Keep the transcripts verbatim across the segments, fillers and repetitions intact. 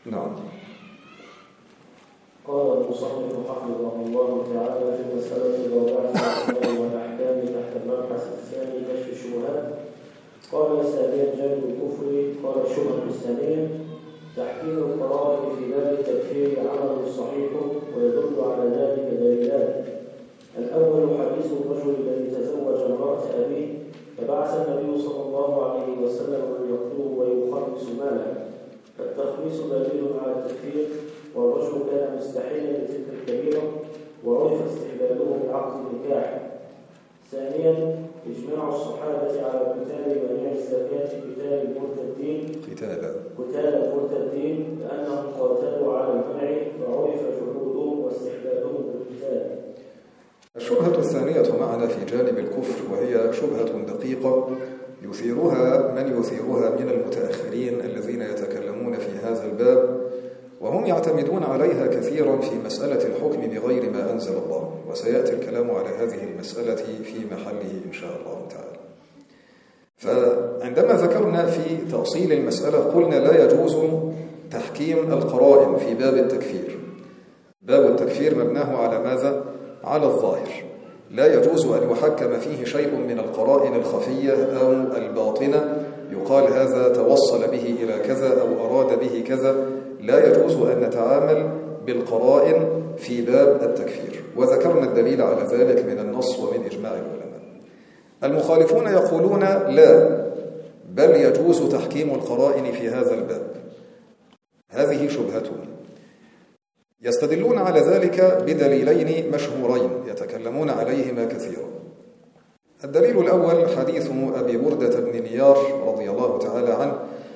نعم. قال المصنف حفظه الله تعالى في المسألة الرابعة والأحكام تحت المبحث الثاني كشف الشبهات. قال ثانيا جلب الكفر. قال الشبهة الثانية تحكيم القرائن في باب التكفير عمل صحيح ويدل على ذلك دليلان. الأول حديث الرجل الذي تزوج امرأة أبيه فبعث النبي صلى الله عليه وسلم أن يقتله ويخلص ماله، فالتخليص دليل على التكفير، والرجل كان مستحيلا لتلك الكبيرة وعرف استحلاله بعقد النكاح. ثانيا اجماع الصحابة على قتال منيع الزكاة قتال المرتدين قتال قتال المرتدين لأنهم قاتلوا على المنع وعرف جحودهم واستحلالهم بالقتال. الشبهة الثانية معنا في جانب الكفر، وهي شبهة دقيقة يثيرها من يثيرها من المتأخرين الذين يتكلمون في هذا الباب، وهم يعتمدون عليها كثيرا في مسألة الحكم بغير ما أنزل الله، وسيأتي الكلام على هذه المسألة في محله إن شاء الله تعالى. فعندما ذكرنا في تأصيل المسألة قلنا لا يجوز تحكيم القرائن في باب التكفير. باب التكفير مبناه على ماذا؟ على الظاهر. لا يجوز أن يحكم فيه شيء من القرائن الخفية أو الباطنة يقال هذا توصل به إلى كذا أو أراد به كذا. لا يجوز أن نتعامل بالقرائن في باب التكفير، وذكرنا الدليل على ذلك من النص ومن إجماع العلماء. المخالفون يقولون لا، بل يجوز تحكيم القرائن في هذا الباب. هذه شبهتهم. يستدلون على ذلك بدليلين مشهورين يتكلمون عليهما كثيرا. الدليل الأول حديث أبي بردة بن نيار رضي الله تعالى عنه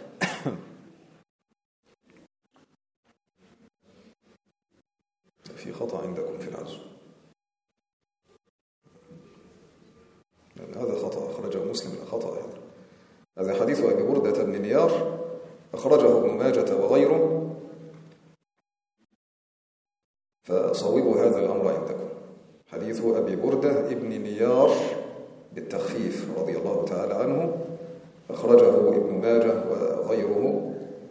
في خطأ عندكم في العزو، هذا خطأ أخرجه مسلم، خطأ هذا. هذا حديث أبي بردة بن نيار أخرجه ابن ماجة وغيره، فصوبوا هذا الأمر عندكم. حديث أبي بردة ابن نيار بالتخفيف رضي الله تعالى عنه أخرجه ابن ماجه وغيره.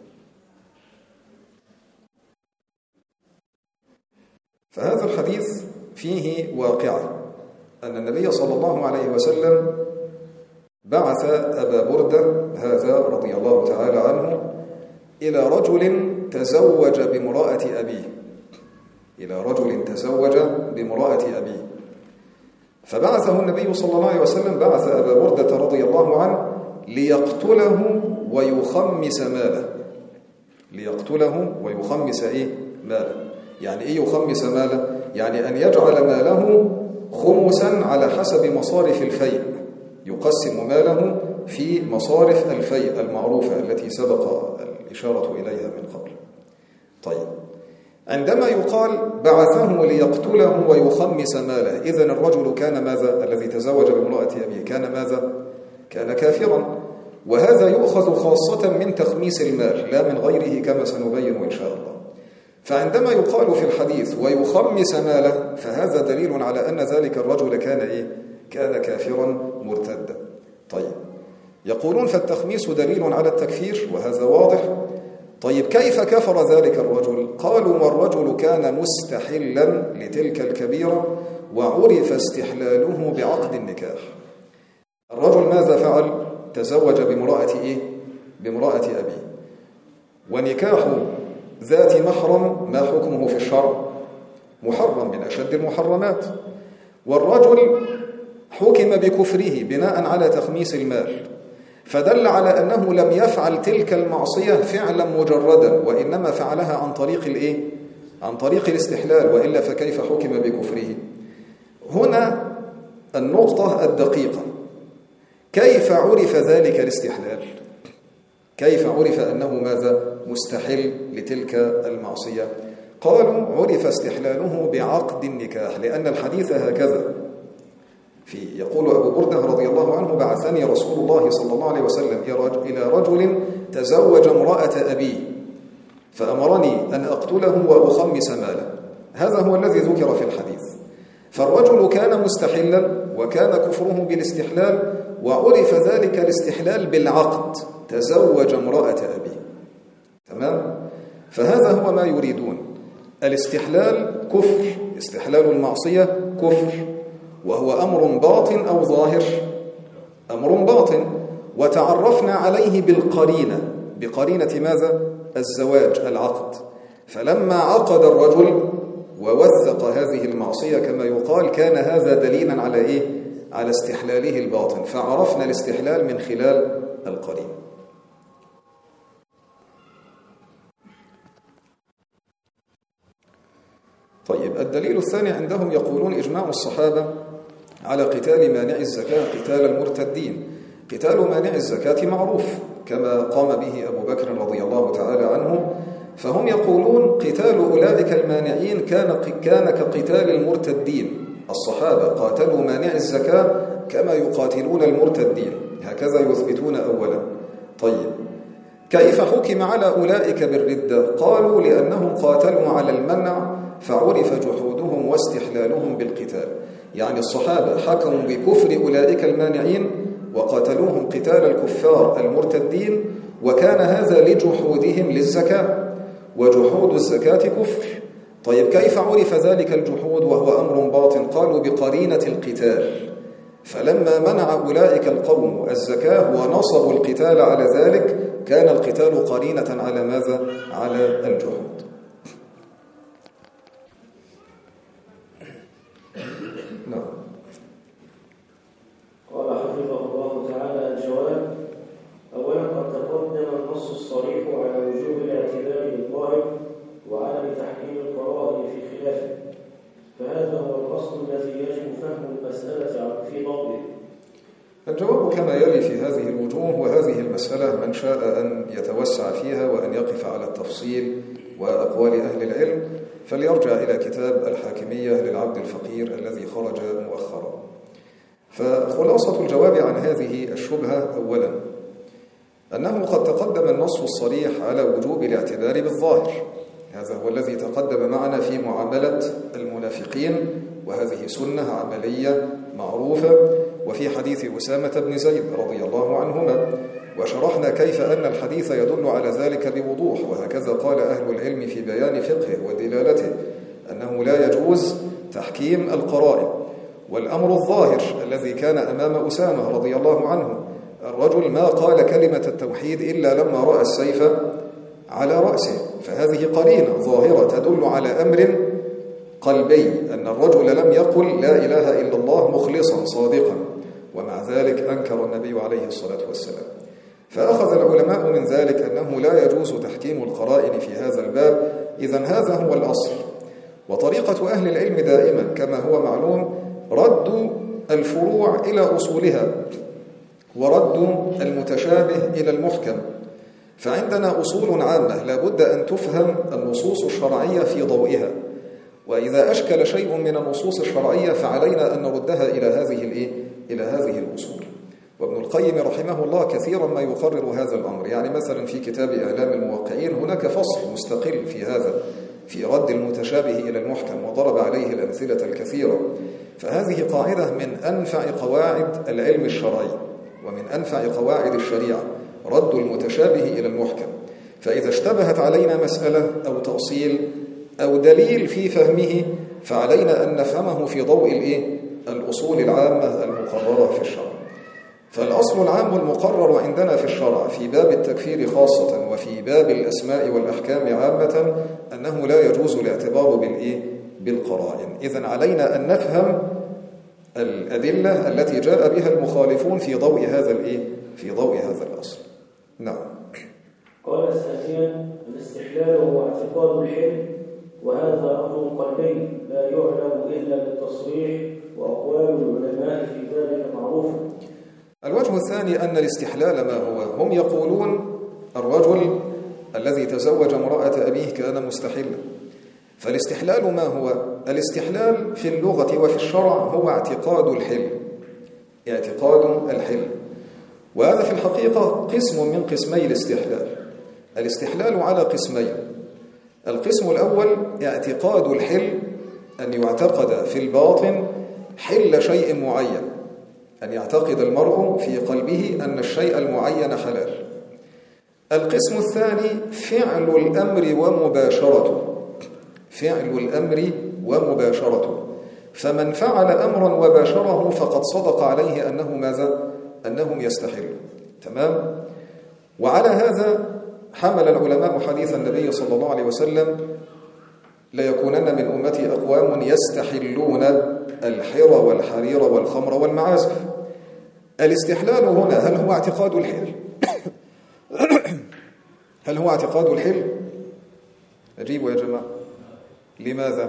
فهذا الحديث فيه واقعة أن النبي صلى الله عليه وسلم بعث أبا بردة هذا رضي الله تعالى عنه إلى رجل تزوج بامرأة أبيه إلى رجل تزوج بامرأة أبيه فبعثه النبي صلى الله عليه وسلم، بعث أبا بردة رضي الله عنه ليقتله ويخمس ماله. ليقتله ويخمس إيه؟ ماله. يعني إيه يخمس ماله؟ يعني أن يجعل ماله خمسا على حسب مصارف الفيء، يقسم ماله في مصارف الفيء المعروفة التي سبق الإشارة إليها من قبل. طيب، عندما يقال بعثه ليقتله ويخمس ماله، إذن الرجل كان ماذا؟ الذي تزوج بامرأة أبيه كان ماذا؟ كان كافرا، وهذا يؤخذ خاصة من تخميس المال لا من غيره كما سنبين إن شاء الله. فعندما يقال في الحديث ويخمس ماله فهذا دليل على أن ذلك الرجل كان إيه؟ كان كافرا مرتدا. طيب، يقولون فالتخميس دليل على التكفير وهذا واضح. طيب، كيف كفر ذلك الرجل؟ قالوا والرجل كان مستحلا لتلك الكبيرة وعرف استحلاله بعقد النكاح. الرجل ماذا فعل؟ تزوج بامرأة إيه؟ بامرأة أبيه، ونكاح ذات محرم ما حكمه في الشرع؟ محرم من أشد المحرمات. والرجل حكم بكفره بناء على تخميس المال، فدل على أنه لم يفعل تلك المعصية فعلا مجردا، وإنما فعلها عن طريق الإيه؟ عن طريق الاستحلال، وإلا فكيف حكم بكفره؟ هنا النقطة الدقيقة، كيف عرف ذلك الاستحلال؟ كيف عرف أنه ماذا؟ مستحل لتلك المعصية؟ قالوا عرف استحلاله بعقد النكاح، لأن الحديث هكذا في يقول أبو بردة رضي الله عنه بعثني رسول الله صلى الله عليه وسلم إلى رجل تزوج امرأة أبيه فأمرني أن أقتله وأخمس ماله. هذا هو الذي ذكر في الحديث. فالرجل كان مستحلا وكان كفره بالاستحلال، وعرف ذلك الاستحلال بالعقد، تزوج امرأة أبيه. تمام؟ فهذا هو ما يريدون. الاستحلال كفر، استحلال المعصية كفر، وهو أمر باطن أو ظاهر؟ أمر باطن، وتعرفنا عليه بالقرينة. بقرينة ماذا؟ الزواج، العقد. فلما عقد الرجل ووثق هذه المعصية كما يقال، كان هذا دليلا على إيه؟ على استحلاله الباطن، فعرفنا الاستحلال من خلال القرينة. طيب، الدليل الثاني عندهم يقولون إجماع الصحابة على قتال مانع الزكاة قتال المرتدين. قتال مانع الزكاة معروف كما قام به أبو بكر رضي الله تعالى عنه، فهم يقولون قتال أولئك المانعين كان كان كقتال المرتدين. الصحابة قاتلوا مانع الزكاة كما يقاتلون المرتدين، هكذا يثبتون أولا. طيب، كيف حكم على أولئك بالردة؟ قالوا لأنهم قاتلوا على المنع فعرف جحودهم واستحلالهم بالقتال. يعني الصحابة حكموا بكفر أولئك المانعين وقاتلوهم قتال الكفار المرتدين، وكان هذا لجحودهم للزكاة، وجحود الزكاة كفر. طيب، كيف عرف ذلك الجحود وهو أمر باطن؟ قالوا بقرينة القتال. فلما منع أولئك القوم الزكاة ونصبوا القتال على ذلك، كان القتال قرينة على ماذا؟ على الجحود. نعم. قال حفظه الله تعالى: الجواب: أولا، قد تقدم النص الصريح على وجوب الاعتبار بالظاهر وعدم تحكيم القرائن في خلافه، فهذا هو الأصل الذي يجب فهم المسألة في ضبطه. الجواب كما يلي في هذه الوجوه، وهذه المسألة من شاء أن يتوسع فيها وأن يقف على التفصيل وأقوال أهل العلم فليرجع إلى كتاب الحاكمية للعبد الفقير الذي خرج مؤخرا. فخلاصة الجواب عن هذه الشبهة أولا أنه قد تقدم النص الصريح على وجوب الاعتبار بالظاهر، هذا هو الذي تقدم معنا في معاملة المنافقين، وهذه سنة عملية معروفة، وفي حديث أسامة بن زيد رضي الله عنهما، وشرحنا كيف أن الحديث يدل على ذلك بوضوح، وهكذا قال أهل العلم في بيان فقهه ودلالته أنه لا يجوز تحكيم القرائن. والأمر الظاهر الذي كان أمام أسامة رضي الله عنه، الرجل ما قال كلمة التوحيد إلا لما رأى السيف على رأسه، فهذه قرينة ظاهرة تدل على أمر قلبي، أن الرجل لم يقل لا إله إلا الله مخلصا صادقا، ومع ذلك أنكر النبي عليه الصلاة والسلام. فأخذ العلماء من ذلك أنه لا يجوز تحكيم القرائن في هذا الباب. إذن هذا هو الأصل. وطريقة أهل العلم دائما كما هو معلوم رد الفروع إلى أصولها، ورد المتشابه إلى المحكم. فعندنا أصول عامة لا بد أن تفهم النصوص الشرعية في ضوئها، وإذا أشكل شيء من النصوص الشرعية فعلينا أن نردها إلى هذه الإيه؟ إلى هذه الأصول. وابن القيم رحمه الله كثيرا ما يقرر هذا الأمر، يعني مثلا في كتاب إعلام الموقعين هناك فصل مستقل في هذا، في رد المتشابه إلى المحكم، وضرب عليه الأمثلة الكثيرة. فهذه قاعدة من أنفع قواعد العلم الشرعي ومن أنفع قواعد الشريعة، رد المتشابه إلى المحكم. فإذا اشتبهت علينا مسألة أو تأصيل أو دليل في فهمه فعلينا أن نفهمه في ضوء الإيه؟ الأصول العامة المقررة في الشرع. فالأصل العام المقرر عندنا في الشرع في باب التكفير خاصة وفي باب الأسماء والأحكام عامة أنه لا يجوز الاعتبار بالإيه؟ بالقرائن. إذن علينا أن نفهم الأدلة التي جاء بها المخالفون في ضوء هذا الإيه؟ في ضوء هذا الأصل. نعم. قال ثانيا: الاستحلال هو اعتقاد الحل، وهذا أمر قلبي لا يعلم إلا بالتصريح، وأقوال العلماء في ذلك معروفة. الوجه الثاني أن الاستحلال ما هو؟ هم يقولون الرجل الذي تزوج امرأة أبيه كان مستحلا. فالاستحلال ما هو؟ الاستحلال في اللغة وفي الشرع هو اعتقاد الحل، اعتقاد الحل. وهذا في الحقيقة قسم من قسمي الاستحلال. الاستحلال على قسمين: القسم الأول اعتقاد الحل، أن يعتقد في الباطن حل شيء معين، أن يعتقد المرء في قلبه أن الشيء المعين حلال. القسم الثاني فعل الأمر ومباشرته، فعل الأمر ومباشرته، فمن فعل أمرا وباشره فقد صدق عليه أنه ماذا؟ أنهم يستحلون. تمام؟ وعلى هذا حمل العلماء حديث النبي صلى الله عليه وسلم: ليكونن من أمتي أقوام يستحلون الحر والحرير والخمر والمعازف. الاستحلال هنا هل هو اعتقاد الحل؟ هل هو اعتقاد الحل؟ أجيبوا يا جماعة. لماذا؟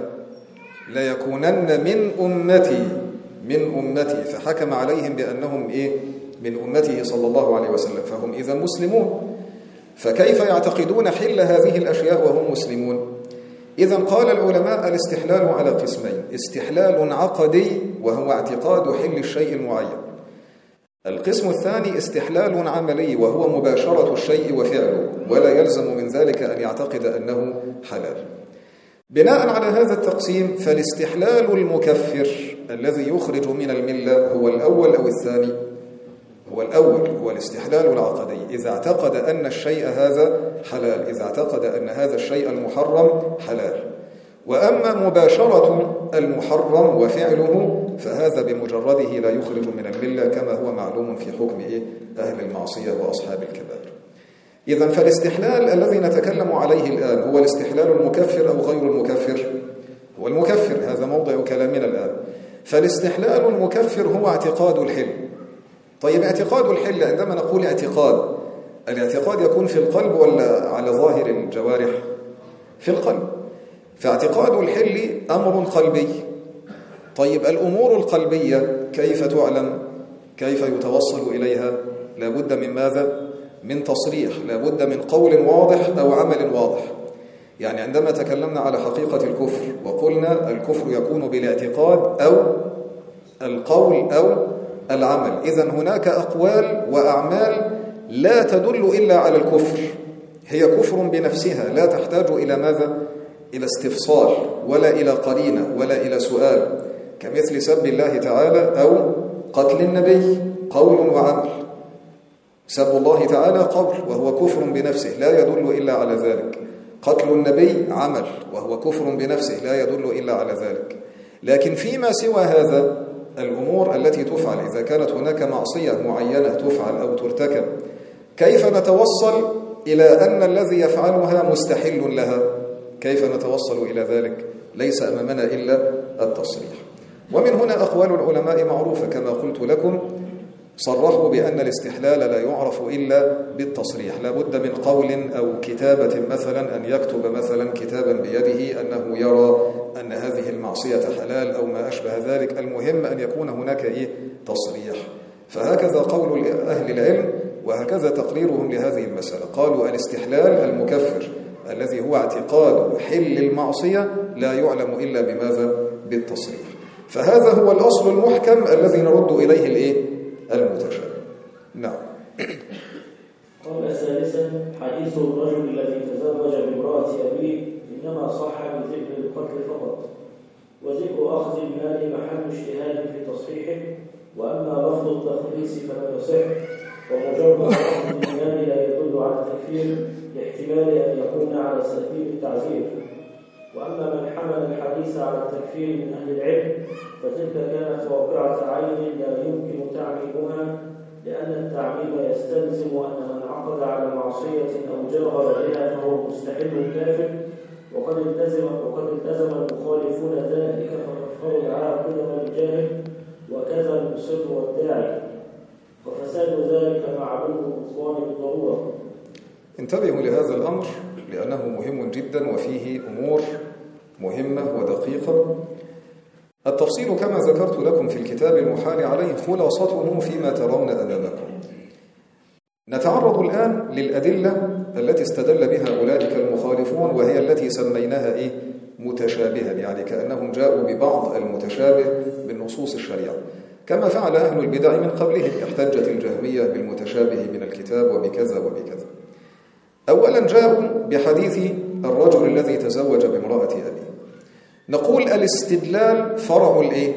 ليكونن من أمتي، من أمتي، فحكم عليهم بأنهم إيه؟ من أمته صلى الله عليه وسلم، فهم إذا مسلمون، فكيف يعتقدون حل هذه الأشياء وهم مسلمون؟ إذن قال العلماء الاستحلال على قسمين: استحلال عقدي وهو اعتقاد حل الشيء المعين، القسم الثاني استحلال عملي وهو مباشرة الشيء وفعله، ولا يلزم من ذلك أن يعتقد أنه حلال. بناء على هذا التقسيم فالاستحلال المكفر الذي يخرج من الملة هو الأول أو الثاني؟ هو الأول، هو الاستحلال العقدي، إذا اعتقد أن الشيء هذا حلال، إذا اعتقد أن هذا الشيء المحرم حلال. وأما مباشرة المحرم وفعله فهذا بمجرده لا يخرج من الملة، كما هو معلوم في حكم إيه؟ أهل المعصية وأصحاب الكبائر. إذن فالاستحلال الذي نتكلم عليه الآن هو الاستحلال المكفر أو غير المكفر؟ هو المكفر، هذا موضع كلامنا الآن. فالاستحلال المكفر هو اعتقاد الحل. طيب اعتقاد الحل، عندما نقول اعتقاد، الاعتقاد يكون في القلب ولا على ظاهر الجوارح؟ في القلب. فاعتقاد الحل أمر قلبي. طيب الأمور القلبية كيف تعلم؟ كيف يتوصل إليها؟ لابد من ماذا؟ من تصريح، لابد من قول واضح أو عمل واضح. يعني عندما تكلمنا على حقيقة الكفر وقلنا الكفر يكون بالاعتقاد أو القول أو العمل، إذن هناك أقوال وأعمال لا تدل إلا على الكفر، هي كفر بنفسها، لا تحتاج إلى ماذا؟ إلى استفصال ولا إلى قرينة ولا إلى سؤال، كمثل سب الله تعالى أو قتل النبي، قول وعمل. سب الله تعالى قول وهو كفر بنفسه لا يدل إلا على ذلك، قتل النبي عمل وهو كفر بنفسه لا يدل إلا على ذلك. لكن فيما سوى هذا الأمور التي تفعل، إذا كانت هناك معصية معينة تفعل أو ترتكب، كيف نتوصل إلى أن الذي يفعلها مستحل لها؟ كيف نتوصل إلى ذلك؟ ليس أمامنا إلا التصريح. ومن هنا أقوال العلماء معروفة كما قلت لكم، صرحوا بأن الاستحلال لا يعرف إلا بالتصريح، لا بد من قول أو كتابة، مثلا أن يكتب مثلا كتابا بيده أنه يرى أن هذه المعصية حلال أو ما أشبه ذلك، المهم أن يكون هناك إيه؟ تصريح. فهكذا قول أهل العلم وهكذا تقريرهم لهذه المسألة، قالوا الاستحلال المكفر الذي هو اعتقاد حل المعصية لا يعلم إلا بماذا؟ بالتصريح. فهذا هو الأصل المحكم الذي نرد إليه الإيه؟ المتشابه. نعم. قال ثالثا: حديث الرجل الذي تزوج بامرأة أبيه إنما صح بذكر القتل فقط، وذكر أخذ المال محل اجتهاد في تصحيحه، وأما لفظ التخليص فلا يصح، ومجرد أخذ المال لا يدل على التكفير لاحتمال أن يكون على سبيل التعزير. وأما من حمل الحديث على التكفير من أهل العلم فتلك كانت واقعة عين لا يمكن تعميمها، لأن التعميم يستلزم أن من عقد على معصية أو جاهر بها فهو مستحيل كافر، وقد التزم وقد التزم المخالفون ذلك فكفروا العاقل والجاهل، وكذا المصر والداعي، وفساد ذلك معلوم بطلان بالضرورة. انتبهوا لهذا الأمر لأنه مهم جدا وفيه أمور مهمة ودقيقة. التفصيل كما ذكرت لكم في الكتاب المحال عليه خلاصته فيما ترون أمامكم. نتعرض الآن للأدلة التي استدل بها أولئك المخالفون، وهي التي سميناها إيه؟ متشابها، يعني كأنهم جاءوا ببعض المتشابه من نصوص الشريعة، كما فعل أهل البدع من قبلهم، احتجت الجهمية بالمتشابه من الكتاب وبكذا وبكذا. أولا جاءوا بحديث الرجل الذي تزوج بامرأة أبيه. نقول الاستدلال فرع الإيه؟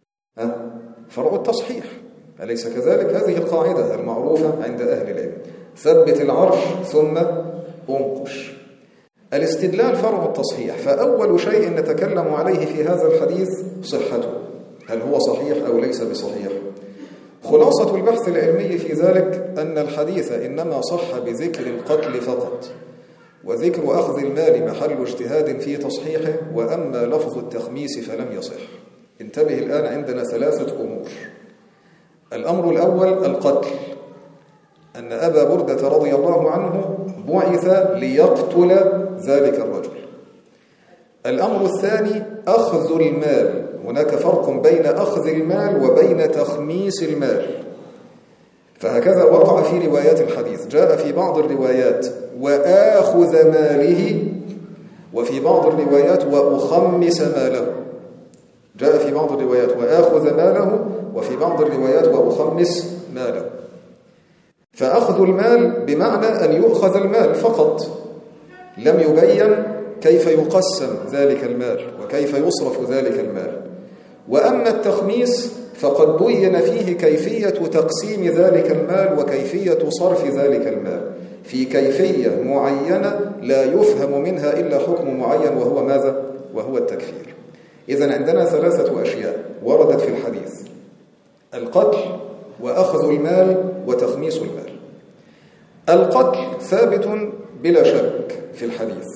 أه؟ فرع التصحيح، أليس كذلك؟ هذه القاعدة المعروفة عند أهل العلم، ثبت العرش ثم انقش. الاستدلال فرع التصحيح، فأول شيء نتكلم عليه في هذا الحديث صحته، هل هو صحيح أو ليس بصحيح؟ خلاصة البحث العلمي في ذلك أن الحديث إنما صح بذكر القتل فقط، وذكر أخذ المال محل اجتهاد في تصحيحه، وأما لفظ التخميس فلم يصح. انتبه الآن، عندنا ثلاثة أمور. الأمر الأول القتل، أن أبا بردة رضي الله عنه بعث ليقتل ذلك الرجل. الأمر الثاني أخذ المال، هناك فرق بين أخذ المال وبين تخميس المال، فهكذا وقع في روايات الحديث. جاء في بعض الروايات وآخذ ماله، وفي بعض الروايات وأخمس ماله. جاء في بعض الروايات وآخذ ماله، وفي بعض الروايات وأخمس ماله. فأخذ المال بمعنى أن يؤخذ المال فقط، لم يبين كيف يقسم ذلك المال وكيف يصرف ذلك المال. وأما التخميس فقد بين فيه كيفية تقسيم ذلك المال وكيفية صرف ذلك المال في كيفية معينة لا يفهم منها إلا حكم معين، وهو ماذا؟ وهو التكفير. إذن عندنا ثلاثة أشياء وردت في الحديث: القتل وأخذ المال وتخميس المال. القتل ثابت بلا شك في الحديث.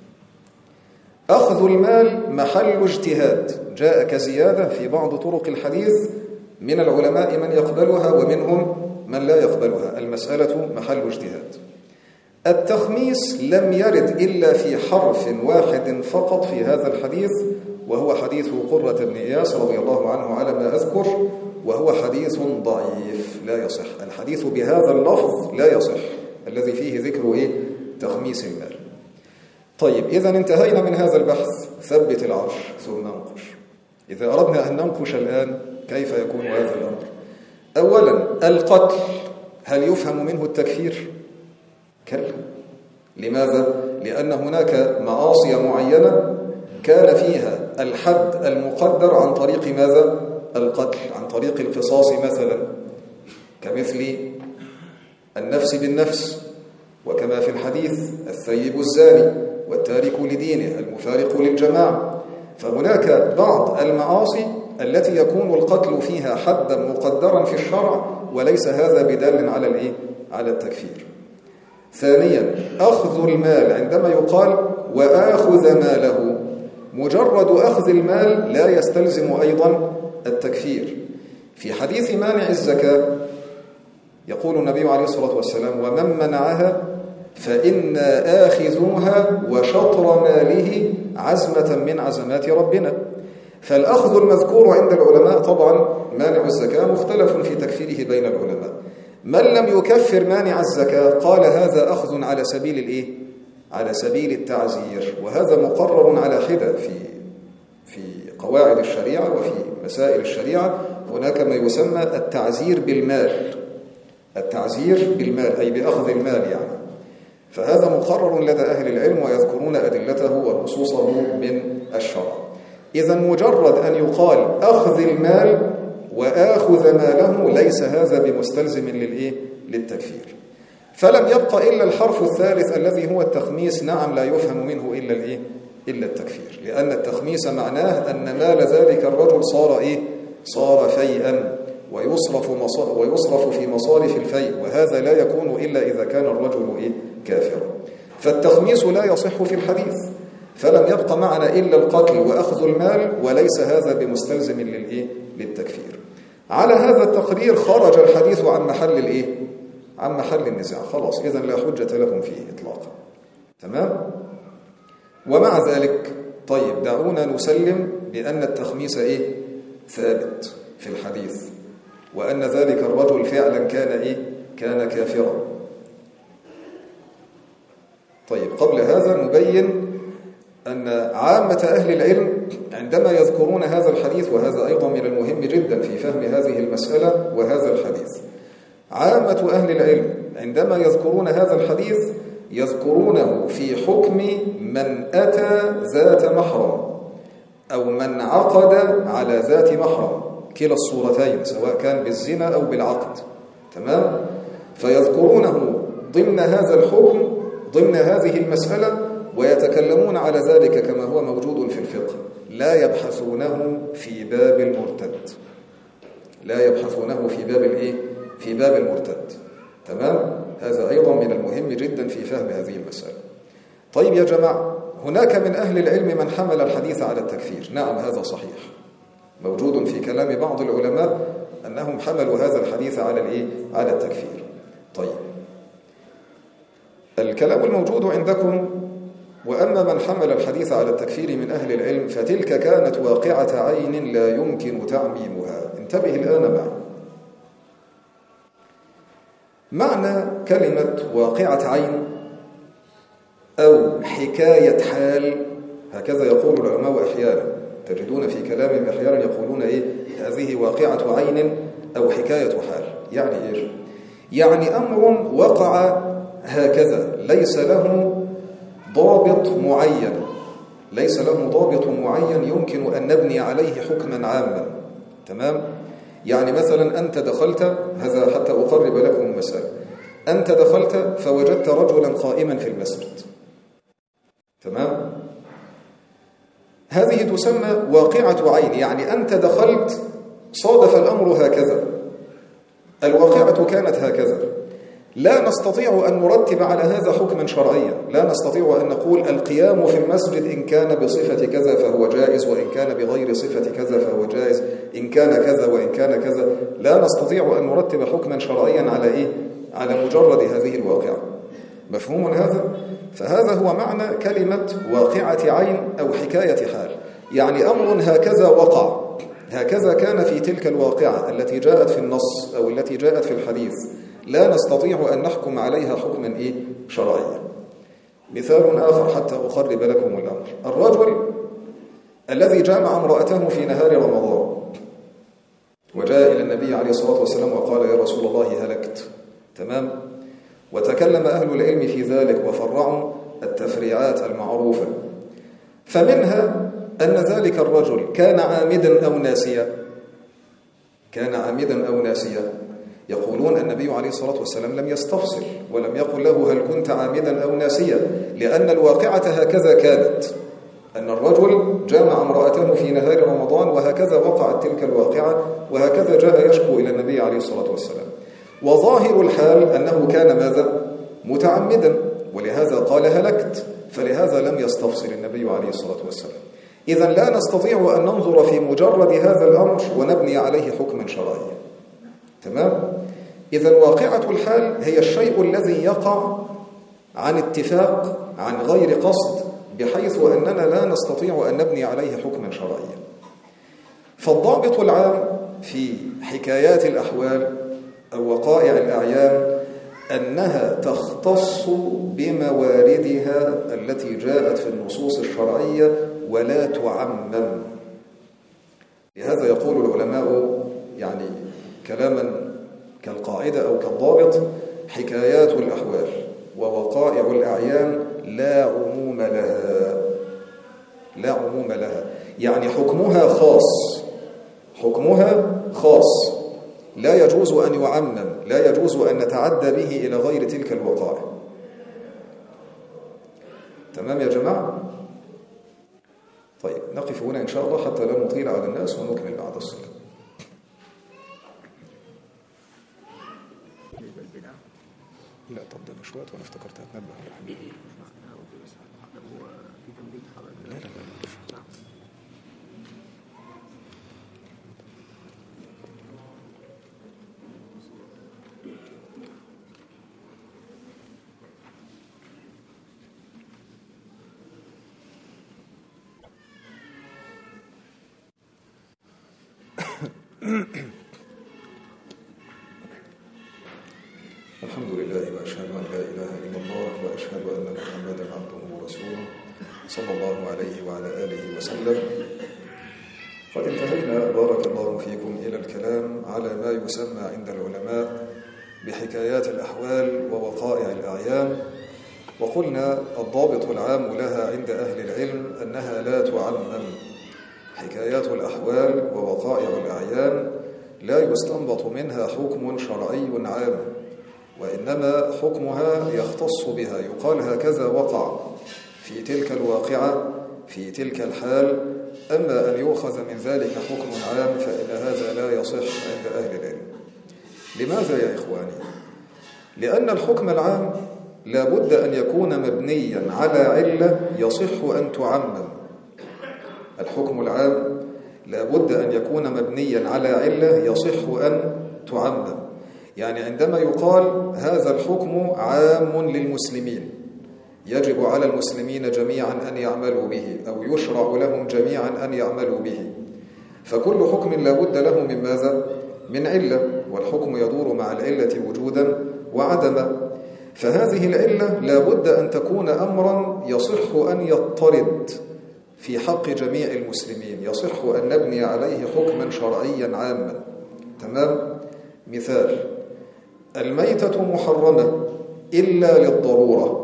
أخذ المال محل اجتهاد، جاء كزيادة في بعض طرق الحديث، من العلماء من يقبلها ومنهم من لا يقبلها، المسألة محل اجتهاد. التخميس لم يرد إلا في حرف واحد فقط في هذا الحديث، وهو حديث قرة بن إياس رضي الله عنه على ما أذكر، وهو حديث ضعيف لا يصح. الحديث بهذا اللفظ لا يصح، الذي فيه ذكر إيه؟ تخميس المال. طيب، إذن انتهينا من هذا البحث. ثبت العرش ثم انقش. إذا أردنا أن ننقش الآن كيف يكون هذا الأمر؟ أولا، القتل هل يفهم منه التكفير؟ كلا. لماذا؟ لأن هناك معاصي معينة كان فيها الحد المقدر عن طريق ماذا؟ القتل، عن طريق القصاص مثلا، كمثل النفس بالنفس، وكما في الحديث الثيب الزاني والتارك لدينه المفارق للجماعة. فهناك بعض المعاصي التي يكون القتل فيها حدا مقدرا في الشرع، وليس هذا بدال على الايه؟ على التكفير. ثانيا، أخذ المال، عندما يقال وآخذ ماله، مجرد أخذ المال لا يستلزم أيضا التكفير. في حديث مانع الزكاة يقول النبي عليه الصلاة والسلام: ومن منعها فإنا آخذوها وشطر ماله عزمة من عزمات ربنا. فالأخذ المذكور عند العلماء طبعا مانع الزكاة مختلف في تكفيره بين العلماء. من لم يكفر مانع الزكاة قال هذا أخذ على سبيل الإيه؟ على سبيل التعزير، وهذا مقرر على حدة في في قواعد الشريعة وفي مسائل الشريعة. هناك ما يسمى التعزير بالمال، التعزير بالمال أي بأخذ المال يعني. فهذا مقرر لدى أهل العلم ويذكرون أدلته ونصوصه من الشرع. إذا مجرد أن يقال أخذ المال وآخذ ماله ليس هذا بمستلزم للإيه؟ للتكفير. فلم يبقى إلا الحرف الثالث الذي هو التخميس. نعم، لا يفهم منه إلا الإيه؟ إلا التكفير، لأن التخميس معناه أن مال ذلك الرجل صار إيه؟ صار فيئا، ويصرف ويصرف في مصارف الفيء، وهذا لا يكون إلا إذا كان الرجل إيه؟ كافرا. فالتخميس لا يصح في الحديث، فلم يبقى معنا إلا القتل وأخذ المال، وليس هذا بمستلزم للإيه؟ للتكفير. على هذا التقرير خرج الحديث عن محل الإيه؟ عن محل النزاع، خلاص، إذن لا حجة لهم فيه إطلاقا. تمام؟ ومع ذلك طيب، دعونا نسلم بأن التخميس إيه؟ ثابت في الحديث، وأن ذلك الرجل فعلا كان إيه؟ كان كافرا. طيب، قبل هذا نبين أن عامة أهل العلم عندما يذكرون هذا الحديث، وهذا أيضا من المهم جدا في فهم هذه المسألة وهذا الحديث، عامة أهل العلم عندما يذكرون هذا الحديث يذكرونه في حكم من أتى ذات محرم أو من عقد على ذات محرم، كلا الصورتين سواء كان بالزنا أو بالعقد. تمام؟ فيذكرونه ضمن هذا الحكم، ضمن هذه المسألة، ويتكلمون على ذلك كما هو موجود في الفقه. لا يبحثونه في باب المرتد، لا يبحثونه في باب الايه؟ في باب المرتد. تمام؟ هذا أيضا من المهم جدا في فهم هذه المسألة. طيب يا جماعة، هناك من أهل العلم من حمل الحديث على التكفير. نعم، هذا صحيح، موجود في كلام بعض العلماء أنهم حملوا هذا الحديث على الإيه؟ على التكفير. طيب، الكلام الموجود عندكم: وأما من حمل الحديث على التكفير من أهل العلم فتلك كانت واقعة عين لا يمكن تعميمها. انتبه الآن معي. معنى كلمة واقعة عين أو حكاية حال، هكذا يقول العلماء أحيانا، تجدون في كلامهم أحيانا يقولون إيه؟ هذه واقعة عين أو حكاية حال. يعني إيش؟ يعني أمر وقع هكذا، ليس له ضابط معين، ليس له ضابط معين يمكن أن نبني عليه حكما عاما. تمام؟ يعني مثلا أنت دخلت، هذا حتى أقرب لكم المسألة، أنت دخلت فوجدت رجلا قائما في المسجد. تمام؟ هذه تسمى واقعة عين، يعني أنت دخلت صادف الأمر هكذا، الواقعة كانت هكذا. لا نستطيع أن نرتب على هذا حكما شرعيا، لا نستطيع أن نقول القيام في المسجد إن كان بصفة كذا فهو جائز، وإن كان بغير صفة كذا فهو جائز، إن كان كذا وإن كان كذا. لا نستطيع أن نرتب حكما شرعيا على إيه؟ على مجرد هذه الواقعة. مفهوم هذا؟ فهذا هو معنى كلمة واقعة عين أو حكاية حال، يعني أمر هكذا وقع، هكذا كان في تلك الواقعة التي جاءت في النص أو التي جاءت في الحديث، لا نستطيع أن نحكم عليها حكما إيه؟ شرعيا. مثال آخر حتى أقرب لكم الأمر: الرجل الذي جامع امرأته في نهار رمضان وجاء إلى النبي عليه الصلاة والسلام وقال: يا رسول الله هلكت. تمام؟ وتكلم أهل العلم في ذلك وفرعوا التفريعات المعروفة، فمنها أن ذلك الرجل كان عامدا أو ناسيا، كان عامدا أو ناسيا. يقولون النبي عليه الصلاة والسلام لم يستفصل ولم يقل له هل كنت عامدا أو ناسيا، لأن الواقعة هكذا كانت، أن الرجل جامع امرأته في نهار رمضان وهكذا وقعت تلك الواقعة، وهكذا جاء يشكو إلى النبي عليه الصلاة والسلام. وظاهر الحال أنه كان ماذا؟ متعمدا، ولهذا قال هلكت، فلهذا لم يستفصل النبي عليه الصلاة والسلام. إذن لا نستطيع أن ننظر في مجرد هذا الأمر ونبني عليه حكما شرعيا. تمام؟ إذن واقعة الحال هي الشيء الذي يقع عن اتفاق، عن غير قصد، بحيث أننا لا نستطيع أن نبني عليه حكما شرعيا. فالضابط العام في حكايات الأحوال أو وقائع الأعيان أنها تختص بمواردها التي جاءت في النصوص الشرعية ولا تعمم. لهذا يقول العلماء يعني كلاما كالقاعدة أو كالضابط: حكايات الأحوال ووقائع الأعيان لا عموم لها، لا عموم لها، يعني حكمها خاص، حكمها خاص، لا يجوز أن يعمم، لا يجوز أن نتعدى به إلى غير تلك الوقائع. تمام يا جماعة؟ طيب، نقف هنا إن شاء الله حتى لا نطيل على الناس ونكمل بعد الصلاة. لا طب ده مش وقت، وانا افتكرت هتنبه على حبيبي. لا لا لا الحمد لله وأشهد أن لا إله إلا الله وأشهد أن محمدا عبده ورسوله صلى الله عليه وعلى آله وسلم. قد انتهينا بارك الله فيكم إلى الكلام على ما يسمى عند العلماء بحكايات الأحوال ووقائع الأعيان، وقلنا الضابط العام لها عند أهل العلم أنها لا تعمم. حكايات الأحوال ووقائع الأعيان لا يستنبط منها حكم شرعي عام، وإنما حكمها يختص بها، يقال هكذا وقع في تلك الواقعة في تلك الحال. أما أن يؤخذ من ذلك حكم عام فإن هذا لا يصح عند أهل العلم. لماذا يا إخواني؟ لأن الحكم العام لا بد أن يكون مبنيا على علة يصح أن تعمم. الحكم العام لا بد أن يكون مبنيا على علة يصح أن تعمم. يعني عندما يقال هذا الحكم عام للمسلمين، يجب على المسلمين جميعا أن يعملوا به، أو يشرع لهم جميعا أن يعملوا به، فكل حكم لا بد له من ماذا؟ من علة، والحكم يدور مع العلة وجودا وعدما. فهذه العلة لا بد أن تكون أمرا يصح أن يضطرد في حق جميع المسلمين، يصح أن نبني عليه حكما شرعيا عاما. تمام؟ مثال: الميتة محرمة إلا للضرورة.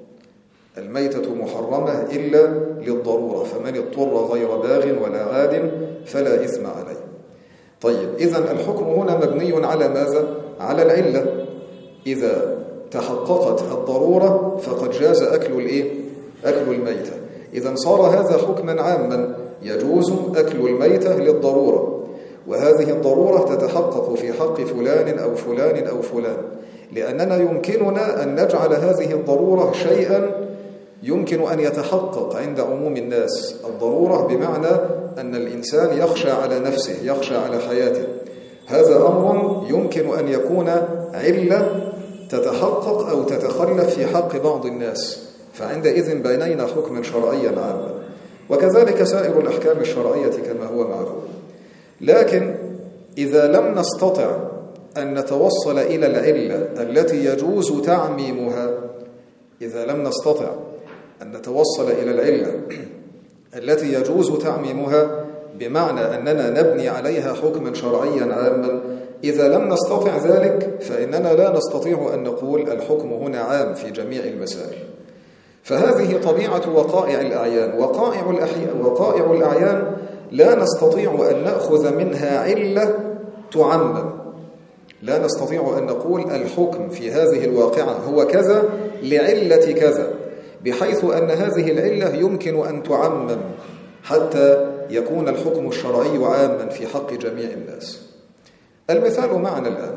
الميتة محرمة إلا للضرورة، فمن اضطر غير باغ ولا عاد فلا إثم عليه. طيب، إذن الحكم هنا مبني على ماذا؟ على العلة. إذا تحققت الضرورة فقد جاز أكل الإيه؟ أكل الميتة. إذن صار هذا حكما عاما، يجوز أكل الميتة للضرورة، وهذه الضرورة تتحقق في حق فلان أو فلان أو فلان، لأننا يمكننا أن نجعل هذه الضرورة شيئا يمكن أن يتحقق عند عموم الناس. الضرورة بمعنى أن الإنسان يخشى على نفسه، يخشى على حياته. هذا أمر يمكن أن يكون علة تتحقق أو تتخلف في حق بعض الناس، فعندئذ بيننا حكما شرعيا عاما. وكذلك سائر الأحكام الشرعية كما هو معلوم. لكن إذا لم نستطع أن نتوصل إلى العلة التي يجوز تعميمها، إذا لم نستطع أن نتوصل إلى العلة التي يجوز تعميمها بمعنى أننا نبني عليها حكما شرعيا عاما، إذا لم نستطع ذلك فإننا لا نستطيع أن نقول الحكم هنا عام في جميع المسائل. فهذه طبيعة وقائع الأعيان. وقائع الأحيان وقائع الأعيان لا نستطيع أن نأخذ منها علة تعمم. لا نستطيع أن نقول الحكم في هذه الواقعة هو كذا لعلة كذا، بحيث أن هذه العلة يمكن أن تعمم حتى يكون الحكم الشرعي عاما في حق جميع الناس. المثال معنا الآن: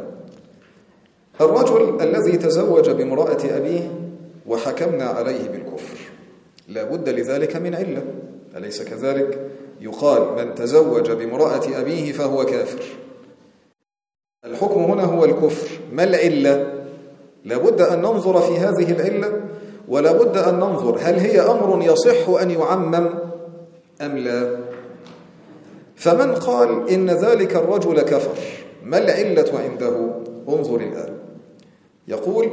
الرجل الذي تزوج بامرأة أبيه وحكمنا عليه بالكفر، لا بد لذلك من علة، أليس كذلك؟ يقال من تزوج بامرأة أبيه فهو كافر. الحكم هنا هو الكفر، ما العلة؟ لا بد أن ننظر في هذه العلة، ولا بد أن ننظر هل هي أمر يصح أن يعمم أم لا. فمن قال إن ذلك الرجل كفر، ما العلة عنده؟ انظر الآن. يقول: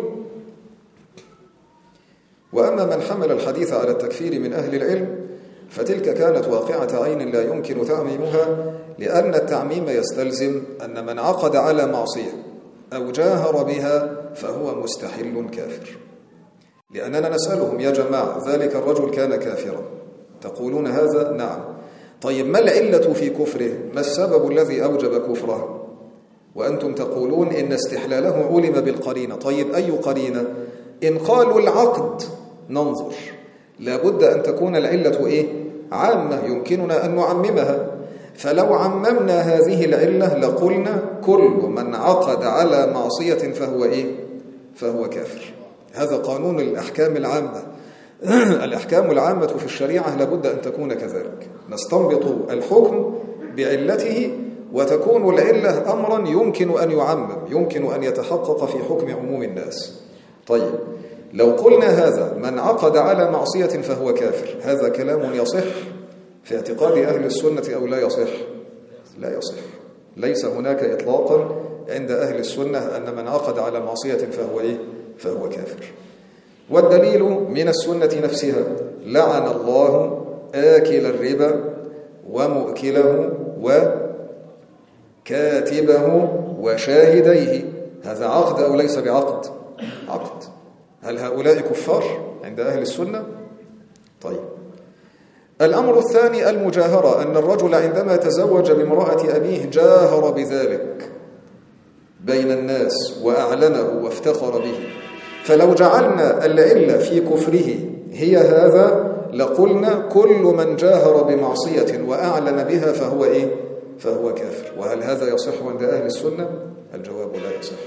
وأما من حمل الحديث على التكفير من أهل العلم فتلك كانت واقعة عين لا يمكن تعميمها، لأن التعميم يستلزم أن من عقد على معصية أو جاهر بها فهو مستحل كافر. لأننا نسألهم: يا جماعة ذلك الرجل كان كافرا، تقولون هذا؟ نعم. طيب ما العلة في كفره؟ ما السبب الذي أوجب كفره؟ وأنتم تقولون إن استحلاله علم بالقرينة. طيب أي قرينة؟ إن قالوا العقد ننظر، لابد أن تكون العلة إيه؟ عامة، يمكننا أن نعممها. فلو عممنا هذه العلة لقلنا كل من عقد على معصية فهو إيه؟ فهو كافر. هذا قانون الأحكام العامة. الأحكام العامة في الشريعة لابد أن تكون كذلك، نستنبط الحكم بعلته، وتكون العلة أمرا يمكن أن يعمم، يمكن أن يتحقق في حكم عموم الناس. طيب، لو قلنا هذا من عقد على معصية فهو كافر، هذا كلام يصح في اعتقاد أهل السنة أو لا يصح؟ لا يصح. ليس هناك إطلاقا عند أهل السنة أن من عقد على معصية فهو إيه؟ فهو كافر. والدليل من السنة نفسها: لعن الله آكل الربا ومؤكله وكاتبه وشاهديه. هذا عقد أو ليس بعقد؟ عقد. هل هؤلاء كفار عند أهل السنة؟ طيب، الأمر الثاني المجاهرة، أن الرجل عندما تزوج بامرأة أبيه جاهر بذلك، بين الناس وأعلنه وافتخر به، فلو جعلنا العلة في كفره هي هذا لقلنا كل من جاهر بمعصية وأعلن بها فهو إيه؟ فهو كافر. وهل هذا يصح عند أهل السنة؟ الجواب لا يصح.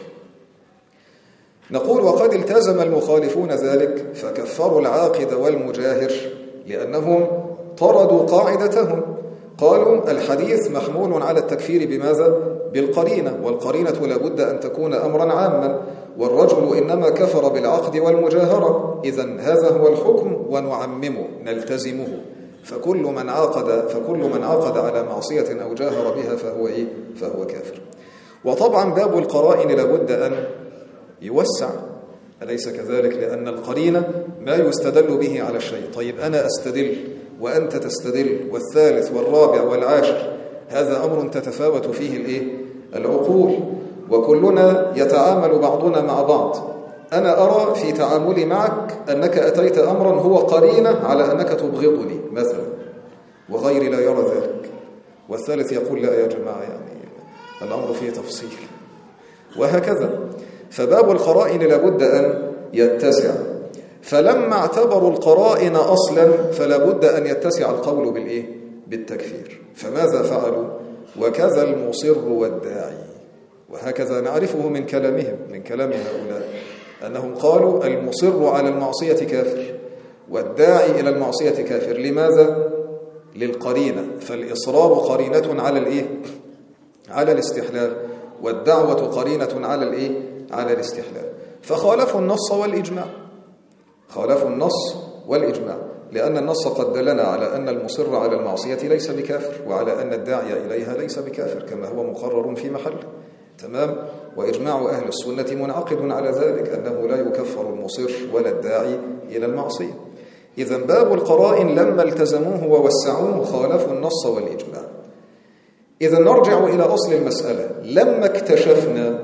نقول وقد التزم المخالفون ذلك فكفروا العاقد والمجاهر لأنهم طردوا قاعدتهم، قالوا الحديث محمول على التكفير بماذا؟ بالقرينة، والقرينة لابد أن تكون أمرا عاما، والرجل إنما كفر بالعقد والمجاهرة، إذن هذا هو الحكم ونعممه نلتزمه، فكل من عقد فكل من عقد على معصية أو جاهر بها فهو إيه؟ فهو كافر. وطبعا باب القرائن لابد أن يوسع، أليس كذلك؟ لأن القرينة ما يستدل به على الشيء. طيب أنا أستدل وأنت تستدل والثالث والرابع والعاشر، هذا أمر تتفاوت فيه الإيه؟ العقول، وكلنا يتعامل بعضنا مع بعض. أنا أرى في تعاملي معك أنك أتيت أمرا هو قرينة على أنك تبغضني مثلا، وغيري لا يرى ذلك، والثالث يقول لا يا جماعة يعني الأمر فيه تفصيل، وهكذا. فباب القرائن لابد أن يتسع، فلما اعتبروا القرائن أصلا فلابد أن يتسع القول بالإيه؟ بالتكفير. فماذا فعلوا؟ وكذا المصر والداعي، وهكذا نعرفه من كلامهم من كلام هؤلاء أنهم قالوا المصر على المعصية كافر والداعي إلى المعصية كافر. لماذا؟ للقرينة، فالإصرار قرينة على الإيه؟ على الاستحلال، والدعوة قرينة على الإيه؟ على الاستحلال. فخالفوا النص والإجماع، خالفوا النص والإجماع، لأن النص قد دلنا على أن المصر على المعصية ليس بكافر، وعلى أن الداعي إليها ليس بكافر كما هو مقرر في محل، تمام؟ وإجماع أهل السنة منعقد على ذلك أنه لا يكفر المصر ولا الداعي إلى المعصية. إذن باب القرائن لما التزموه ووسعوه خالفوا النص والإجماع. إذن نرجع إلى أصل المسألة. لما اكتشفنا